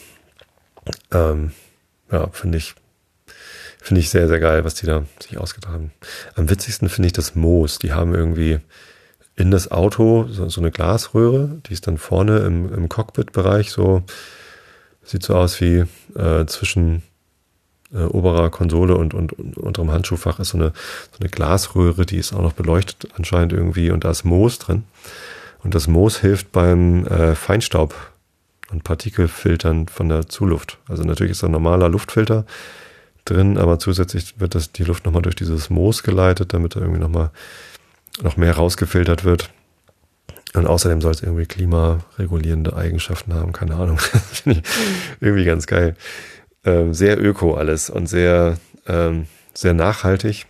Ähm, ja, finde ich, finde ich sehr, sehr geil, was die da sich ausgedacht haben. Am witzigsten finde ich das Moos. Die haben irgendwie in das Auto so, so eine Glasröhre, die ist dann vorne im, im Cockpit-Bereich so, sieht so aus wie äh, zwischen äh, oberer Konsole und, und, und unterem Handschuhfach ist so eine, so eine Glasröhre, die ist auch noch beleuchtet anscheinend irgendwie und da ist Moos drin. Und das Moos hilft beim äh, Feinstaub und Partikelfiltern von der Zuluft. Also natürlich ist da ein normaler Luftfilter drin, aber zusätzlich wird das die Luft nochmal durch dieses Moos geleitet, damit da irgendwie nochmal noch mehr rausgefiltert wird. Und außerdem soll es irgendwie klimaregulierende Eigenschaften haben, keine Ahnung. Finde ich irgendwie ganz geil. Ähm, sehr öko alles und sehr, ähm, sehr nachhaltig.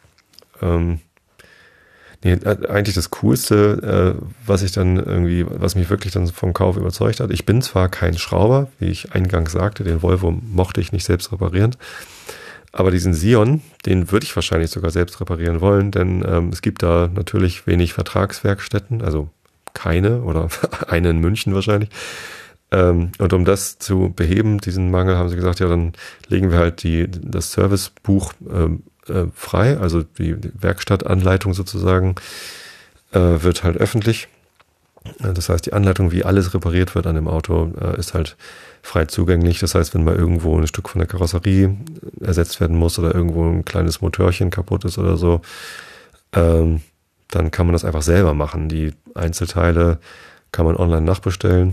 Ähm, nee, eigentlich das Coolste, äh, was ich dann irgendwie, was mich wirklich dann vom Kauf überzeugt hat. Ich bin zwar kein Schrauber, wie ich eingangs sagte, den Volvo mochte ich nicht selbst reparieren. Aber diesen Sion, den würde ich wahrscheinlich sogar selbst reparieren wollen, denn ähm, es gibt da natürlich wenig Vertragswerkstätten, also keine oder eine in München wahrscheinlich. Ähm, und um das zu beheben, diesen Mangel, haben sie gesagt, ja, dann legen wir halt die, das Servicebuch ähm, äh, frei, also die, die Werkstattanleitung sozusagen äh, wird halt öffentlich. Das heißt, die Anleitung, wie alles repariert wird an dem Auto, äh, ist halt frei zugänglich. Das heißt, wenn mal irgendwo ein Stück von der Karosserie ersetzt werden muss oder irgendwo ein kleines Motörchen kaputt ist oder so, ähm, dann kann man das einfach selber machen. Die Einzelteile kann man online nachbestellen.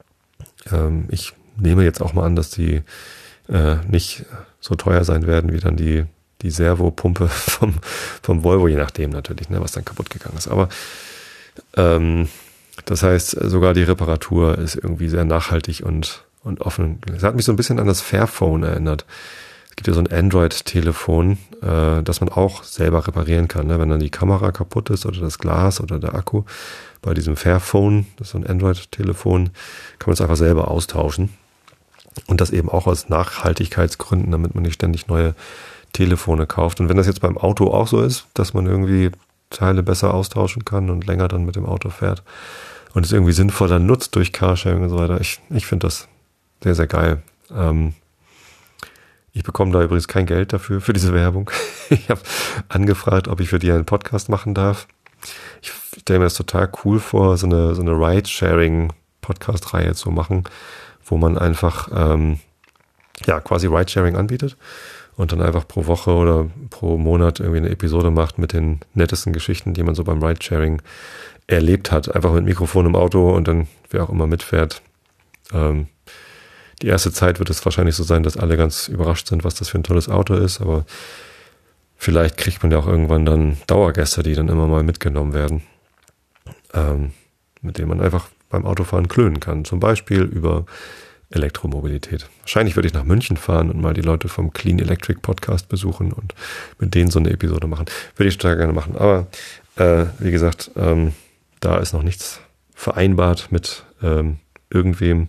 Ähm, ich nehme jetzt auch mal an, dass die äh, nicht so teuer sein werden wie dann die, die Servopumpe vom, vom Volvo, je nachdem natürlich, ne, was dann kaputt gegangen ist. Aber ähm, das heißt, sogar die Reparatur ist irgendwie sehr nachhaltig und und offen. Es hat mich so ein bisschen an das Fairphone erinnert. Es gibt ja so ein Android-Telefon, äh, das man auch selber reparieren kann, ne? Wenn dann die Kamera kaputt ist oder das Glas oder der Akku. Bei diesem Fairphone, das ist so ein Android-Telefon, kann man es einfach selber austauschen. Und das eben auch aus Nachhaltigkeitsgründen, damit man nicht ständig neue Telefone kauft. Und wenn das jetzt beim Auto auch so ist, dass man irgendwie Teile besser austauschen kann und länger dann mit dem Auto fährt und es irgendwie sinnvoller nutzt durch Carsharing und so weiter, ich, ich finde das sehr, sehr geil. Ähm, ich bekomme da übrigens kein Geld dafür, für diese Werbung. Ich habe angefragt, ob ich für die einen Podcast machen darf. Ich stelle mir das total cool vor, so eine, so eine Ride-Sharing-Podcast-Reihe zu machen, wo man einfach ähm, ja quasi Ride-Sharing anbietet und dann einfach pro Woche oder pro Monat irgendwie eine Episode macht mit den nettesten Geschichten, die man so beim Ride-Sharing erlebt hat. Einfach mit Mikrofon im Auto und dann wer auch immer mitfährt. Ähm, Die erste Zeit wird es wahrscheinlich so sein, dass alle ganz überrascht sind, was das für ein tolles Auto ist, aber vielleicht kriegt man ja auch irgendwann dann Dauergäste, die dann immer mal mitgenommen werden, ähm, mit denen man einfach beim Autofahren klönen kann. Zum Beispiel über Elektromobilität. Wahrscheinlich würde ich nach München fahren und mal die Leute vom Clean Electric Podcast besuchen und mit denen so eine Episode machen. Würde ich total gerne machen. Aber äh, wie gesagt, ähm, da ist noch nichts vereinbart mit ähm, irgendwem.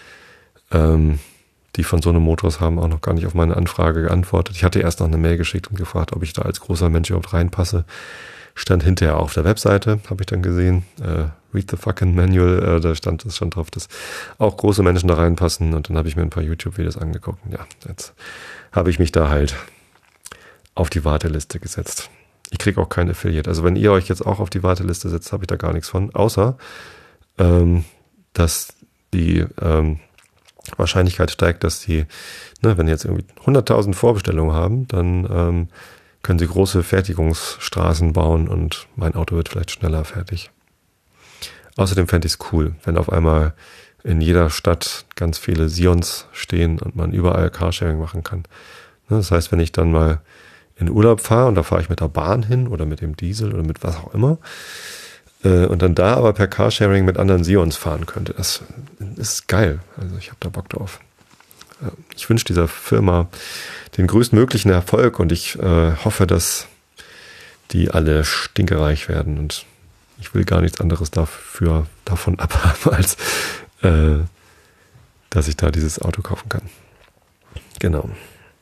Ähm, die von so einem Motors haben auch noch gar nicht auf meine Anfrage geantwortet. Ich hatte erst noch eine Mail geschickt und gefragt, ob ich da als großer Mensch überhaupt reinpasse. Stand hinterher auf der Webseite, habe ich dann gesehen. Äh, read the fucking manual, äh, da stand es schon drauf, dass auch große Menschen da reinpassen. Und dann habe ich mir ein paar YouTube-Videos angeguckt. Und ja, jetzt habe ich mich da halt auf die Warteliste gesetzt. Ich kriege auch kein Affiliate. Also wenn ihr euch jetzt auch auf die Warteliste setzt, habe ich da gar nichts von. Außer, ähm, dass die ähm, Wahrscheinlichkeit steigt, dass die, ne, wenn die jetzt irgendwie hunderttausend Vorbestellungen haben, dann ähm, können sie große Fertigungsstraßen bauen und mein Auto wird vielleicht schneller fertig. Außerdem fände ich es cool, wenn auf einmal in jeder Stadt ganz viele Sions stehen und man überall Carsharing machen kann. Ne, das heißt, wenn ich dann mal in Urlaub fahre und da fahre ich mit der Bahn hin oder mit dem Diesel oder mit was auch immer, und dann da aber per Carsharing mit anderen Sions fahren könnte. Das ist geil. Also ich habe da Bock drauf. Ich wünsche dieser Firma den größtmöglichen Erfolg und ich äh, hoffe, dass die alle stinkereich werden und ich will gar nichts anderes dafür davon abhaben, als äh, dass ich da dieses Auto kaufen kann. Genau.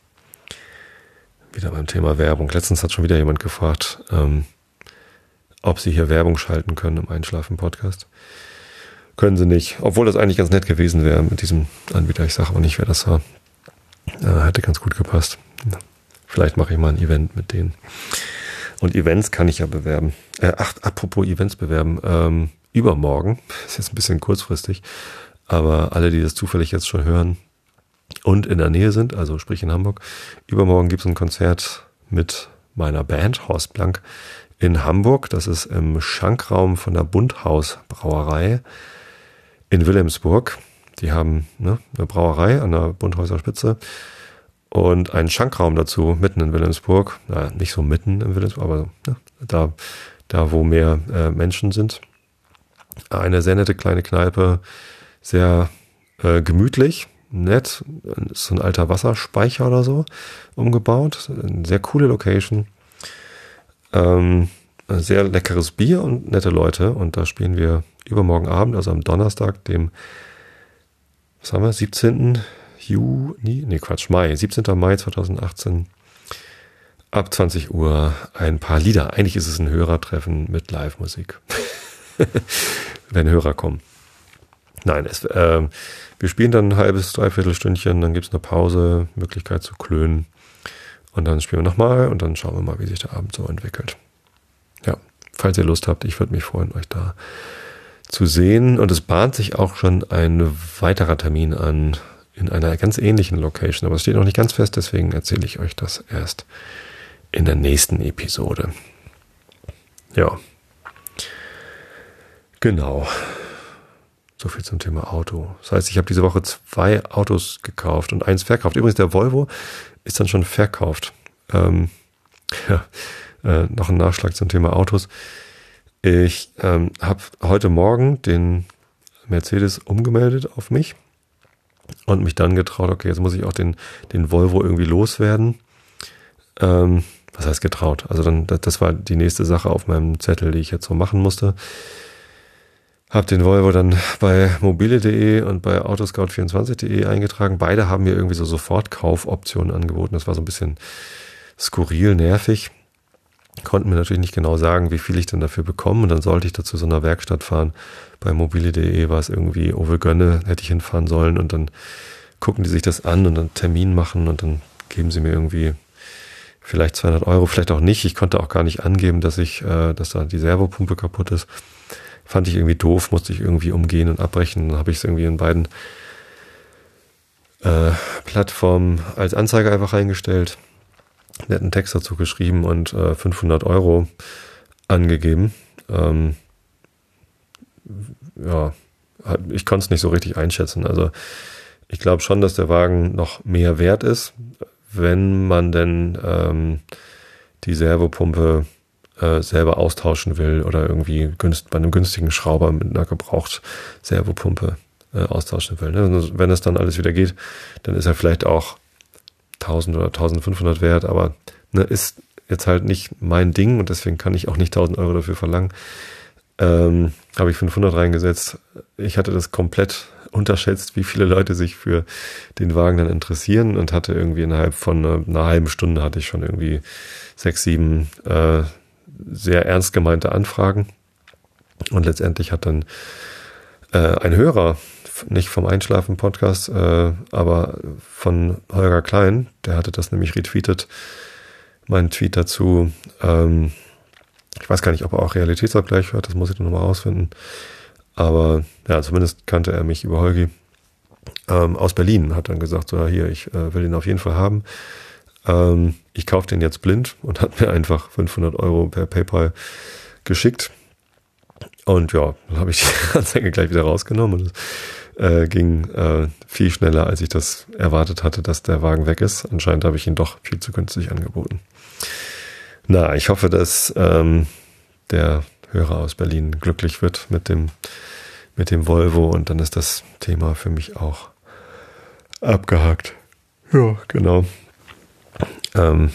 Wieder beim Thema Werbung. Letztens hat schon wieder jemand gefragt, ähm, ob sie hier Werbung schalten können im Einschlafen-Podcast. Können sie nicht, obwohl das eigentlich ganz nett gewesen wäre mit diesem Anbieter. Ich sage auch nicht, wer das war. Äh, hätte ganz gut gepasst. Vielleicht mache ich mal ein Event mit denen. Und Events kann ich ja bewerben. Äh, ach, apropos Events bewerben. Ähm, übermorgen, ist jetzt ein bisschen kurzfristig, aber alle, die das zufällig jetzt schon hören und in der Nähe sind, also sprich in Hamburg, übermorgen gibt es ein Konzert mit meiner Band, Horst Blank, in Hamburg. Das ist im Schankraum von der Bunthaus Brauerei in Wilhelmsburg. Die haben ne, eine Brauerei an der Bunthäuser Spitze und einen Schankraum dazu mitten in Wilhelmsburg. Na, nicht so mitten in Wilhelmsburg, aber ne, da, da, wo mehr äh, Menschen sind. Eine sehr nette kleine Kneipe, sehr äh, gemütlich, nett. Ist so ein alter Wasserspeicher oder so umgebaut. Eine sehr coole Location. Ähm, sehr leckeres Bier und nette Leute und da spielen wir übermorgen Abend, also am Donnerstag, dem, was haben wir, siebzehnten Juni, nee Quatsch, Mai, siebzehnten Mai zweitausendachtzehn, ab zwanzig Uhr ein paar Lieder. Eigentlich ist es ein Hörertreffen mit Live-Musik, wenn Hörer kommen. Nein, es, äh, wir spielen dann ein halbes, dreiviertel Stündchen, dann gibt es eine Pause, Möglichkeit zu klönen. Und dann spielen wir nochmal und dann schauen wir mal, wie sich der Abend so entwickelt. Ja, falls ihr Lust habt, ich würde mich freuen, euch da zu sehen. Und es bahnt sich auch schon ein weiterer Termin an in einer ganz ähnlichen Location. Aber es steht noch nicht ganz fest, deswegen erzähle ich euch das erst in der nächsten Episode. Ja, genau. So viel zum Thema Auto. Das heißt, ich habe diese Woche zwei Autos gekauft und eins verkauft. Übrigens, der Volvo ist dann schon verkauft. Ähm, ja, äh, noch ein Nachschlag zum Thema Autos. Ich ähm, habe heute Morgen den Mercedes umgemeldet auf mich und mich dann getraut, okay, jetzt muss ich auch den, den Volvo irgendwie loswerden. Ähm, was heißt getraut? Also dann, das, das war die nächste Sache auf meinem Zettel, die ich jetzt so machen musste. Hab den Volvo dann bei mobile punkt de und bei autoscout vierundzwanzig punkt de eingetragen. Beide haben mir irgendwie so Sofortkaufoptionen angeboten. Das war so ein bisschen skurril, nervig. Konnten mir natürlich nicht genau sagen, wie viel ich denn dafür bekomme. Und dann sollte ich dazu so einer Werkstatt fahren. Bei mobile punkt de war es irgendwie Owe Gönne, hätte ich hinfahren sollen. Und dann gucken die sich das an und dann Termin machen und dann geben sie mir irgendwie vielleicht zweihundert Euro, vielleicht auch nicht. Ich konnte auch gar nicht angeben, dass ich, äh, dass da die Servopumpe kaputt ist. Fand ich irgendwie doof, musste ich irgendwie umgehen und abbrechen. Dann habe ich es irgendwie in beiden äh, Plattformen als Anzeige einfach reingestellt. Netten Text dazu geschrieben und äh, fünfhundert Euro angegeben. Ähm, ja, ich konnte es nicht so richtig einschätzen. Also ich glaube schon, dass der Wagen noch mehr wert ist, wenn man denn ähm, die Servopumpe äh, selber austauschen will oder irgendwie günst, bei einem günstigen Schrauber mit einer gebraucht Servopumpe äh, austauschen will. Ne? Wenn es dann alles wieder geht, dann ist er vielleicht auch tausend oder tausendfünfhundert wert, aber ne, ist jetzt halt nicht mein Ding und deswegen kann ich auch nicht tausend Euro dafür verlangen. Ähm, habe ich fünfhundert reingesetzt. Ich hatte das komplett unterschätzt, wie viele Leute sich für den Wagen dann interessieren und hatte irgendwie innerhalb von einer, einer halben Stunde hatte ich schon irgendwie sechs, sieben äh, sehr ernst gemeinte Anfragen und letztendlich hat dann äh, ein Hörer, nicht vom Einschlafen-Podcast, äh, aber von Holger Klein, der hatte das nämlich retweetet, meinen Tweet dazu, ähm, ich weiß gar nicht, ob er auch Realitätsabgleich hört, das muss ich noch mal rausfinden. Aber ja, zumindest kannte er mich über Holgi. Ähm, aus Berlin hat dann gesagt, so hier, ich äh, will den auf jeden Fall haben. Ähm, ich kaufe den jetzt blind und hat mir einfach fünfhundert Euro per PayPal geschickt. Und ja, dann habe ich die Anzeige gleich wieder rausgenommen. Und es äh, ging äh, viel schneller, als ich das erwartet hatte, dass der Wagen weg ist. Anscheinend habe ich ihn doch viel zu günstig angeboten. Na, ich hoffe, dass ähm, der Hörer aus Berlin glücklich wird mit dem mit dem Volvo und dann ist das Thema für mich auch abgehakt. Ja, genau. Ähm,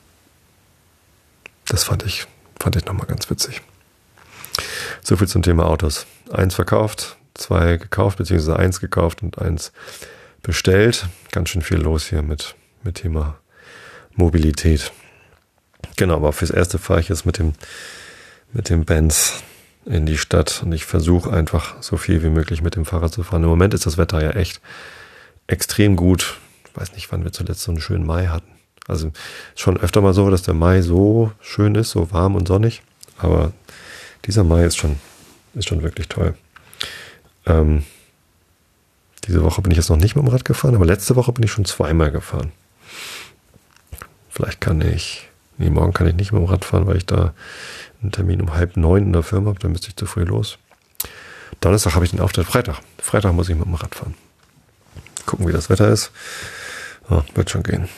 das fand ich fand ich nochmal ganz witzig. So viel zum Thema Autos. Eins verkauft, zwei gekauft, beziehungsweise eins gekauft und eins bestellt. Ganz schön viel los hier mit mit Thema Mobilität. Genau, aber fürs Erste fahre ich jetzt mit dem mit dem Benz in die Stadt und ich versuche einfach so viel wie möglich mit dem Fahrrad zu fahren. Im Moment ist das Wetter ja echt extrem gut. Ich weiß nicht, wann wir zuletzt so einen schönen Mai hatten. Also schon öfter mal so, dass der Mai so schön ist, so warm und sonnig. Aber dieser Mai ist schon, ist schon wirklich toll. Ähm, diese Woche bin ich jetzt noch nicht mit dem Rad gefahren, aber letzte Woche bin ich schon zweimal gefahren. Vielleicht kann ich, nee, morgen kann ich nicht mit dem Rad fahren, weil ich da einen Termin um halb neun in der Firma habe, dann müsste ich zu früh los. Donnerstag habe ich den Auftritt, Freitag. Freitag muss ich mit dem Rad fahren. Gucken, wie das Wetter ist. Ja, wird schon gehen.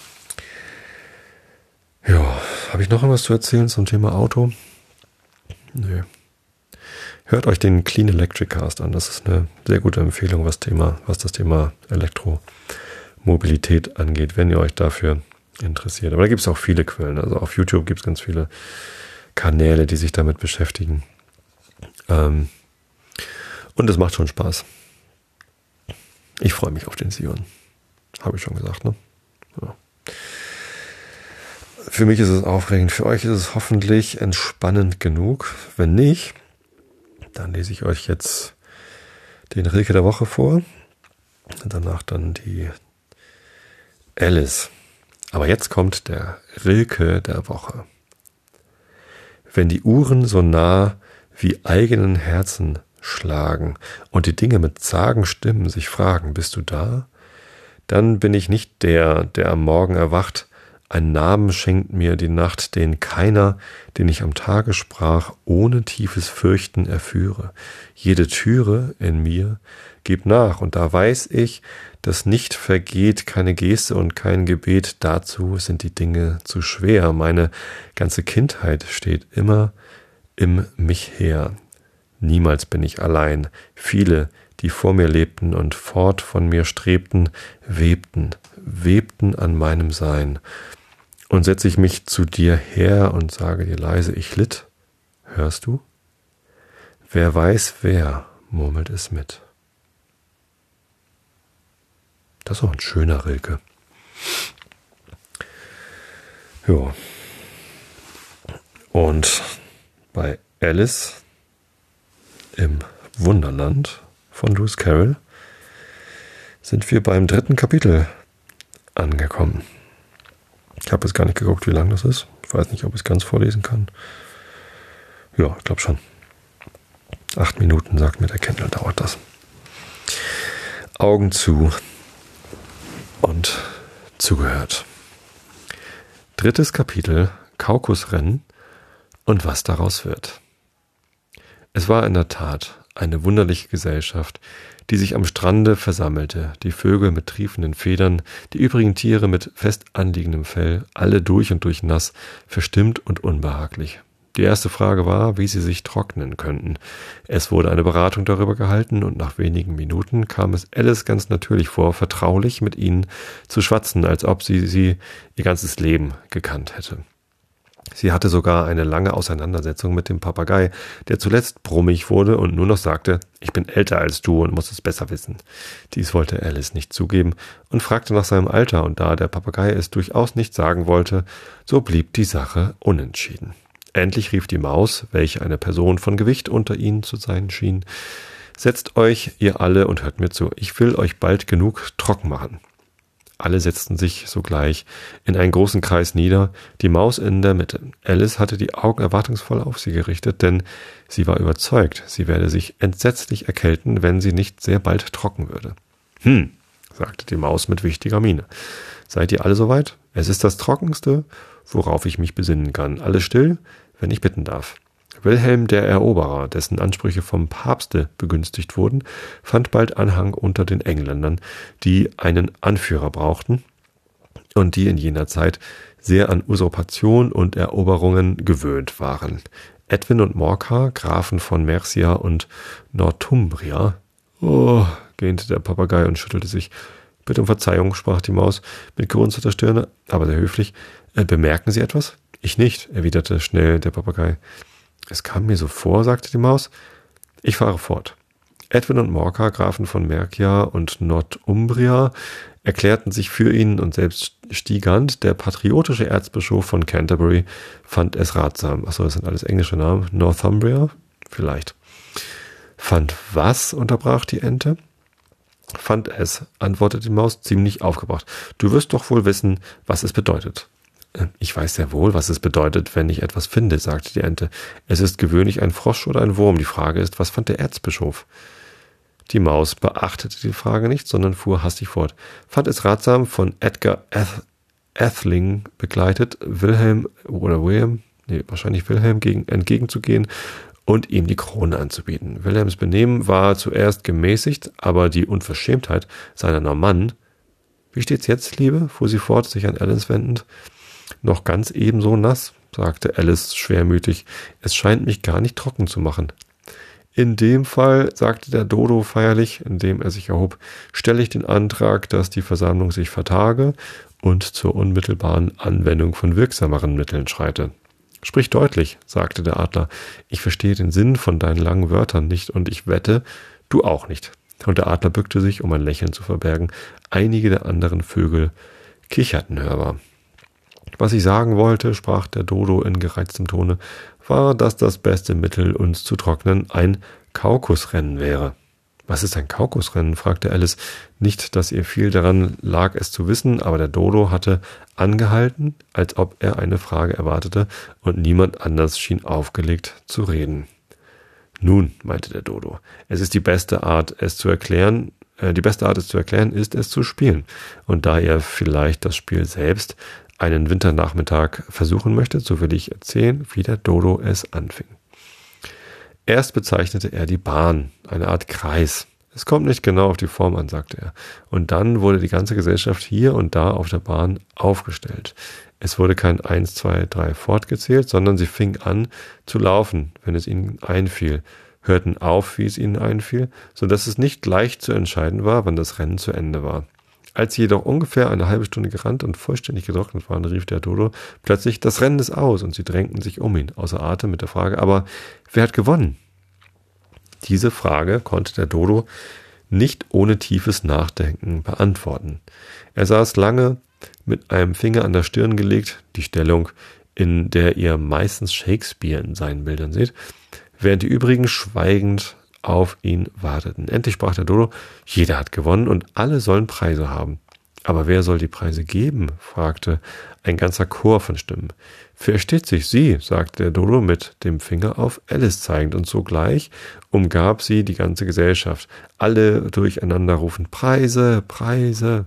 Ja, habe ich noch etwas zu erzählen zum Thema Auto? Nö. Hört euch den Clean Electric Cast an. Das ist eine sehr gute Empfehlung, was Thema, was das Thema Elektromobilität angeht, wenn ihr euch dafür interessiert. Aber da gibt es auch viele Quellen. Also auf YouTube gibt es ganz viele Kanäle, die sich damit beschäftigen. Ähm, und es macht schon Spaß. Ich freue mich auf den Sion. Habe ich schon gesagt, ne? Ja. Für mich ist es aufregend. Für euch ist es hoffentlich entspannend genug. Wenn nicht, dann lese ich euch jetzt den Rilke der Woche vor. Danach dann die Alice. Aber jetzt kommt der Rilke der Woche. Wenn die Uhren so nah wie eigenen Herzen schlagen und die Dinge mit zagen Stimmen sich fragen, bist du da? Dann bin ich nicht der, der am Morgen erwacht. Ein Namen schenkt mir die Nacht, den keiner, den ich am Tage sprach, ohne tiefes Fürchten erführe. Jede Türe in mir gibt nach, und da weiß ich, dass nicht vergeht, keine Geste und kein Gebet. Dazu sind die Dinge zu schwer. Meine ganze Kindheit steht immer im Mich her. Niemals bin ich allein. Viele, die vor mir lebten und fort von mir strebten, webten, webten an meinem Sein. Und setze ich mich zu dir her und sage dir leise, ich litt. Hörst du? Wer weiß wer, murmelt es mit. Das ist auch ein schöner Rilke. Ja. Und bei Alice im Wunderland von Lewis Carroll sind wir beim dritten Kapitel angekommen. Ich habe jetzt gar nicht geguckt, wie lang das ist. Ich weiß nicht, ob ich es ganz vorlesen kann. Ja, ich glaube schon. Acht Minuten, sagt mir der Kindle, dauert das. Augen zu und zugehört. Drittes Kapitel, Kaukusrennen und was daraus wird. Es war in der Tat eine wunderliche Gesellschaft, die sich am Strande versammelte, die Vögel mit triefenden Federn, die übrigen Tiere mit fest anliegendem Fell, alle durch und durch nass, verstimmt und unbehaglich. Die erste Frage war, wie sie sich trocknen könnten. Es wurde eine Beratung darüber gehalten und nach wenigen Minuten kam es Alice ganz natürlich vor, vertraulich mit ihnen zu schwatzen, als ob sie sie ihr ganzes Leben gekannt hätte. Sie hatte sogar eine lange Auseinandersetzung mit dem Papagei, der zuletzt brummig wurde und nur noch sagte, ich bin älter als du und muss es besser wissen. Dies wollte Alice nicht zugeben und fragte nach seinem Alter, und da der Papagei es durchaus nicht sagen wollte, so blieb die Sache unentschieden. Endlich rief die Maus, welche eine Person von Gewicht unter ihnen zu sein schien, setzt euch, ihr alle, und hört mir zu, ich will euch bald genug trocken machen. Alle setzten sich sogleich in einen großen Kreis nieder, die Maus in der Mitte. Alice hatte die Augen erwartungsvoll auf sie gerichtet, denn sie war überzeugt, sie werde sich entsetzlich erkälten, wenn sie nicht sehr bald trocken würde. Hm, sagte die Maus mit wichtiger Miene. Seid ihr alle soweit? Es ist das Trockenste, worauf ich mich besinnen kann. Alle still, wenn ich bitten darf. Wilhelm der Eroberer, dessen Ansprüche vom Papste begünstigt wurden, fand bald Anhang unter den Engländern, die einen Anführer brauchten und die in jener Zeit sehr an Usurpation und Eroberungen gewöhnt waren. Edwin und Morcar, Grafen von Mercia und Northumbria. Oh, gähnte der Papagei und schüttelte sich. Bitte um Verzeihung, sprach die Maus mit gerunzelter Stirne, aber sehr höflich. Äh, bemerken Sie etwas? Ich nicht, erwiderte schnell der Papagei. Es kam mir so vor, sagte die Maus. Ich fahre fort. Edwin und Morcar, Grafen von Mercia und Northumbria, erklärten sich für ihn, und selbst Stigand, der patriotische Erzbischof von Canterbury, fand es ratsam. Achso, das sind alles englische Namen. Northumbria? Vielleicht. Fand was? Unterbrach die Ente. Fand es, antwortete die Maus ziemlich aufgebracht. Du wirst doch wohl wissen, was es bedeutet. Ich weiß sehr wohl, was es bedeutet, wenn ich etwas finde, sagte die Ente. Es ist gewöhnlich ein Frosch oder ein Wurm. Die Frage ist, was fand der Erzbischof? Die Maus beachtete die Frage nicht, sondern fuhr hastig fort. Fand es ratsam, von Edgar Ath- Atheling begleitet, Wilhelm oder William, nee, wahrscheinlich Wilhelm gegen, entgegenzugehen und ihm die Krone anzubieten. Wilhelms Benehmen war zuerst gemäßigt, aber die Unverschämtheit seiner Normannen. Wie steht's jetzt, Liebe? Fuhr sie fort, sich an Alice wendend. Noch ganz ebenso nass, sagte Alice schwermütig. Es scheint mich gar nicht trocken zu machen. In dem Fall, sagte der Dodo feierlich, indem er sich erhob, stelle ich den Antrag, dass die Versammlung sich vertage und zur unmittelbaren Anwendung von wirksameren Mitteln schreite. Sprich deutlich, sagte der Adler. Ich verstehe den Sinn von deinen langen Wörtern nicht und ich wette, du auch nicht. Und der Adler bückte sich, um ein Lächeln zu verbergen. Einige der anderen Vögel kicherten hörbar. Was ich sagen wollte, sprach der Dodo in gereiztem Tone, war, dass das beste Mittel, uns zu trocknen, ein Kaukusrennen wäre. Was ist ein Kaukusrennen? Fragte Alice. Nicht, dass ihr viel daran lag, es zu wissen, aber der Dodo hatte angehalten, als ob er eine Frage erwartete, und niemand anders schien aufgelegt zu reden. Nun, meinte der Dodo, es ist die beste Art, es zu erklären, äh, die beste Art, es zu erklären, ist, es zu spielen. Und da ihr vielleicht das Spiel selbst einen Winternachmittag versuchen möchtet, so will ich erzählen, wie der Dodo es anfing. Erst bezeichnete er die Bahn, eine Art Kreis. Es kommt nicht genau auf die Form an, sagte er. Und dann wurde die ganze Gesellschaft hier und da auf der Bahn aufgestellt. Es wurde kein eins, zwei, drei fortgezählt, sondern sie fing an zu laufen, wenn es ihnen einfiel, hörten auf, wie es ihnen einfiel, so dass es nicht leicht zu entscheiden war, wann das Rennen zu Ende war. Als sie jedoch ungefähr eine halbe Stunde gerannt und vollständig getrocknet waren, rief der Dodo plötzlich, das Rennen ist aus, und sie drängten sich um ihn, außer Atem mit der Frage, aber wer hat gewonnen? Diese Frage konnte der Dodo nicht ohne tiefes Nachdenken beantworten. Er saß lange mit einem Finger an der Stirn gelegt, die Stellung, in der ihr meistens Shakespeare in seinen Bildern seht, während die übrigen schweigend auf ihn warteten. Endlich sprach der Dodo, jeder hat gewonnen und alle sollen Preise haben. Aber wer soll die Preise geben? Fragte ein ganzer Chor von Stimmen. Versteht sich sie, sagte der Dodo mit dem Finger auf Alice zeigend, und sogleich umgab sie die ganze Gesellschaft. Alle durcheinander rufen Preise, Preise.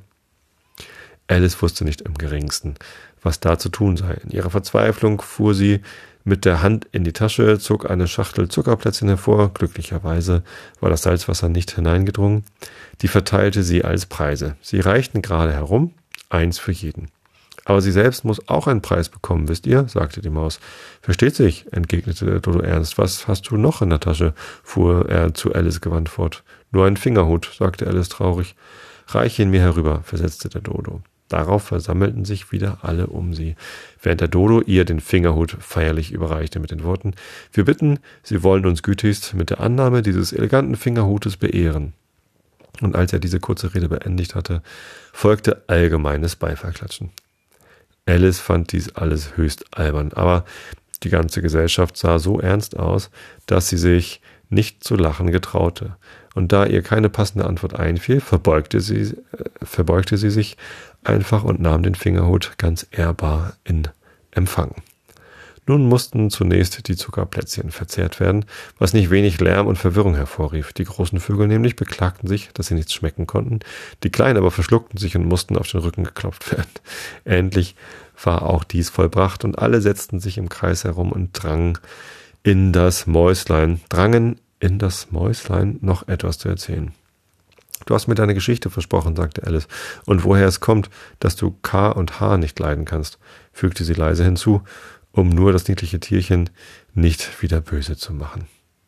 Alice wusste nicht im geringsten, was da zu tun sei. In ihrer Verzweiflung fuhr sie mit der Hand in die Tasche, zog eine Schachtel Zuckerplätzchen hervor. Glücklicherweise war das Salzwasser nicht hineingedrungen. Die verteilte sie als Preise. Sie reichten gerade herum, eins für jeden. Aber sie selbst muss auch einen Preis bekommen, wisst ihr, sagte die Maus. Versteht sich, entgegnete der Dodo ernst. Was hast du noch in der Tasche? Fuhr er zu Alice gewandt fort. Nur einen Fingerhut, sagte Alice traurig. Reich ihn mir herüber, versetzte der Dodo. Darauf versammelten sich wieder alle um sie, während der Dodo ihr den Fingerhut feierlich überreichte mit den Worten: Wir bitten, Sie wollen uns gütigst mit der Annahme dieses eleganten Fingerhutes beehren. Und als er diese kurze Rede beendigt hatte, folgte allgemeines Beifallklatschen. Alice fand dies alles höchst albern, aber die ganze Gesellschaft sah so ernst aus, dass sie sich nicht zu lachen getraute. Und da ihr keine passende Antwort einfiel, verbeugte sie, äh, verbeugte sie sich einfach und nahm den Fingerhut ganz ehrbar in Empfang. Nun mussten zunächst die Zuckerplätzchen verzehrt werden, was nicht wenig Lärm und Verwirrung hervorrief. Die großen Vögel nämlich beklagten sich, dass sie nichts schmecken konnten, die Kleinen aber verschluckten sich und mussten auf den Rücken geklopft werden. Endlich war auch dies vollbracht und alle setzten sich im Kreis herum und drangen in das Mäuslein, drangen in das Mäuslein noch etwas zu erzählen. Du hast mir deine Geschichte versprochen, sagte Alice, und woher es kommt, dass du K und H nicht leiden kannst, fügte sie leise hinzu, um nur das niedliche Tierchen nicht wieder böse zu machen.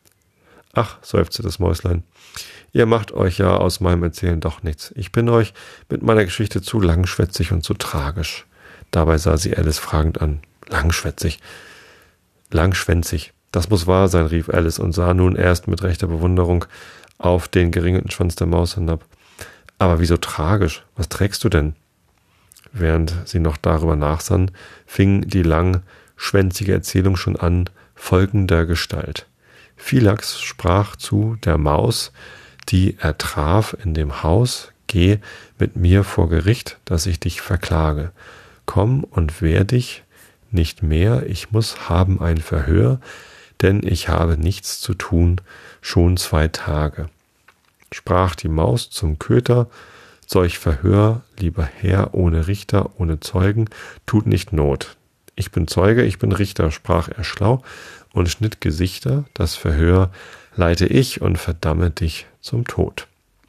Ach, seufzte das Mäuslein, ihr macht euch ja aus meinem Erzählen doch nichts. Ich bin euch mit meiner Geschichte zu langschwätzig und zu tragisch. Dabei sah sie Alice fragend an. Langschwätzig, langschwänzig, das muss wahr sein, rief Alice und sah nun erst mit rechter Bewunderung auf den geringelten Schwanz der Maus hinab. Aber wieso tragisch? Was trägst du denn? Während sie noch darüber nachsann, fing die langschwänzige Erzählung schon an, folgender Gestalt. Philax sprach zu der Maus, die er traf in dem Haus: Geh mit mir vor Gericht, dass ich dich verklage. Komm und wehr dich nicht mehr, ich muss haben ein Verhör, denn ich habe nichts zu tun, schon zwei Tage. Sprach die Maus zum Köter: Solch Verhör, lieber Herr, ohne Richter, ohne Zeugen, tut nicht Not. Ich bin Zeuge, ich bin Richter, sprach er schlau und schnitt Gesichter, das Verhör leite ich und verdamme dich zum Tod.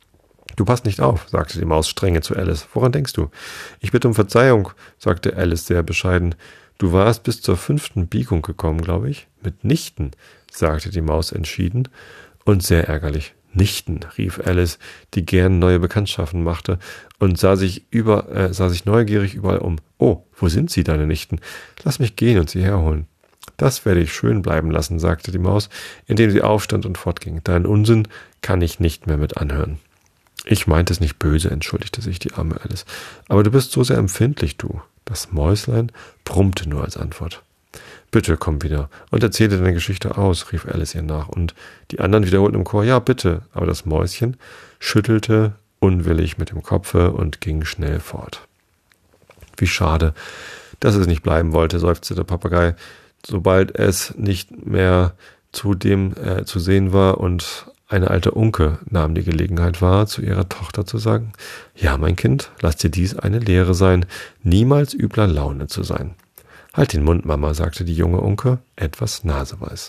Du passt nicht auf, sagte die Maus strenge zu Alice. Woran denkst du? Ich bitte um Verzeihung, sagte Alice sehr bescheiden. Du warst bis zur fünften Biegung gekommen, glaube ich. Mitnichten, sagte die Maus entschieden und sehr ärgerlich. Nichten, rief Alice, die gern neue Bekanntschaften machte und sah sich über, äh, sah sich neugierig überall um. Oh, wo sind sie, deine Nichten? Lass mich gehen und sie herholen. Das werde ich schön bleiben lassen, sagte die Maus, indem sie aufstand und fortging. Deinen Unsinn kann ich nicht mehr mit anhören. Ich meinte es nicht böse, entschuldigte sich die arme Alice. Aber du bist so sehr empfindlich, du. Das Mäuslein brummte nur als Antwort. Bitte komm wieder und erzähle deine Geschichte aus, rief Alice ihr nach, und die anderen wiederholten im Chor, ja bitte, aber das Mäuschen schüttelte unwillig mit dem Kopfe und ging schnell fort. Wie schade, dass es nicht bleiben wollte, seufzte der Papagei, sobald es nicht mehr zu dem äh, zu sehen war, und eine alte Unke nahm die Gelegenheit wahr, zu ihrer Tochter zu sagen, ja, mein Kind, lass dir dies eine Lehre sein, niemals übler Laune zu sein. Halt den Mund, Mama, sagte die junge Unke, etwas naseweiß.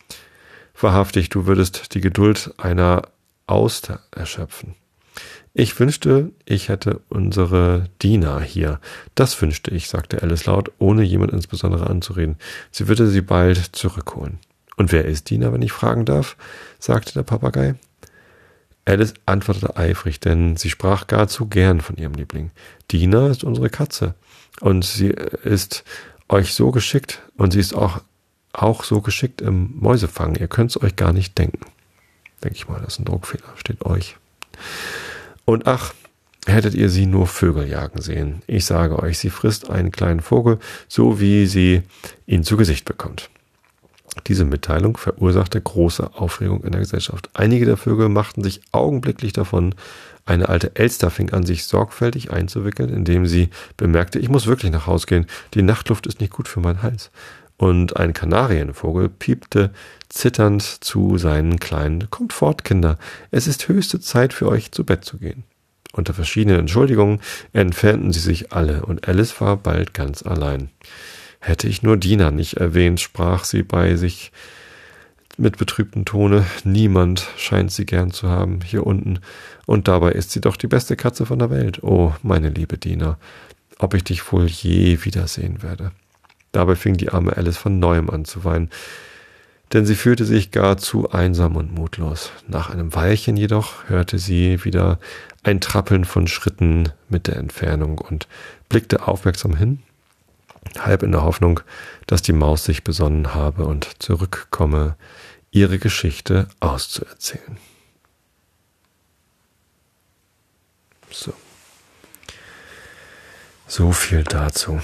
Wahrhaftig, du würdest die Geduld einer Auster erschöpfen. Ich wünschte, ich hätte unsere Dina hier. Das wünschte ich, sagte Alice laut, ohne jemand insbesondere anzureden. Sie würde sie bald zurückholen. Und wer ist Dina, wenn ich fragen darf? Sagte der Papagei. Alice antwortete eifrig, denn sie sprach gar zu gern von ihrem Liebling. Dina ist unsere Katze und sie ist euch so geschickt und sie ist auch, auch so geschickt im Mäusefangen. Ihr könnt es euch gar nicht denken. Denke ich mal, das ist ein Druckfehler, steht euch. Und ach, hättet ihr sie nur Vögel jagen sehen. Ich sage euch, sie frisst einen kleinen Vogel, so wie sie ihn zu Gesicht bekommt. Diese Mitteilung verursachte große Aufregung in der Gesellschaft. Einige der Vögel machten sich augenblicklich davon. Eine alte Elster fing an, sich sorgfältig einzuwickeln, indem sie bemerkte, ich muss wirklich nach Haus gehen, die Nachtluft ist nicht gut für meinen Hals. Und ein Kanarienvogel piepte zitternd zu seinen Kleinen, kommt fort, Kinder, es ist höchste Zeit für euch zu Bett zu gehen. Unter verschiedenen Entschuldigungen entfernten sie sich alle und Alice war bald ganz allein. Hätte ich nur Dina nicht erwähnt, sprach sie bei sich mit betrübtem Tone. Niemand scheint sie gern zu haben hier unten. Und dabei ist sie doch die beste Katze von der Welt. Oh, meine liebe Dina. ob ich dich wohl je wiedersehen werde. Dabei fing die arme Alice von neuem an zu weinen, denn sie fühlte sich gar zu einsam und mutlos. Nach einem Weilchen jedoch hörte sie wieder ein Trappeln von Schritten mit der Entfernung und blickte aufmerksam hin, halb in der Hoffnung, dass die Maus sich besonnen habe und zurückkomme, ihre Geschichte auszuerzählen. So. So viel dazu.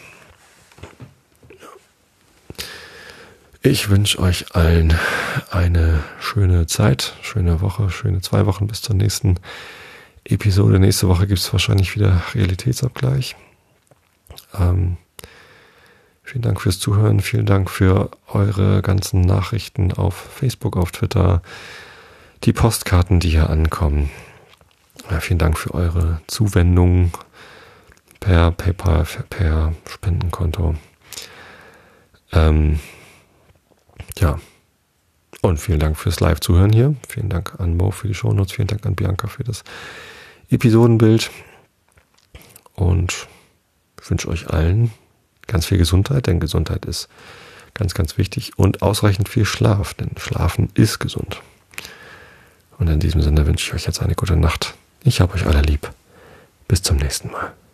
Ich wünsche euch allen eine schöne Zeit, schöne Woche, schöne zwei Wochen bis zur nächsten Episode. Nächste Woche gibt es wahrscheinlich wieder Realitätsabgleich. Ähm, vielen Dank fürs Zuhören, vielen Dank für eure ganzen Nachrichten auf Facebook, auf Twitter, die Postkarten, die hier ankommen. Ja, vielen Dank für eure Zuwendungen per PayPal, per Spendenkonto. Ähm, Ja, und vielen Dank fürs Live-Zuhören hier. Vielen Dank an Mo für die Shownotes. Vielen Dank an Bianca für das Episodenbild. Und ich wünsche euch allen ganz viel Gesundheit, denn Gesundheit ist ganz, ganz wichtig. Und ausreichend viel Schlaf, denn Schlafen ist gesund. Und in diesem Sinne wünsche ich euch jetzt eine gute Nacht. Ich habe euch alle lieb. Bis zum nächsten Mal.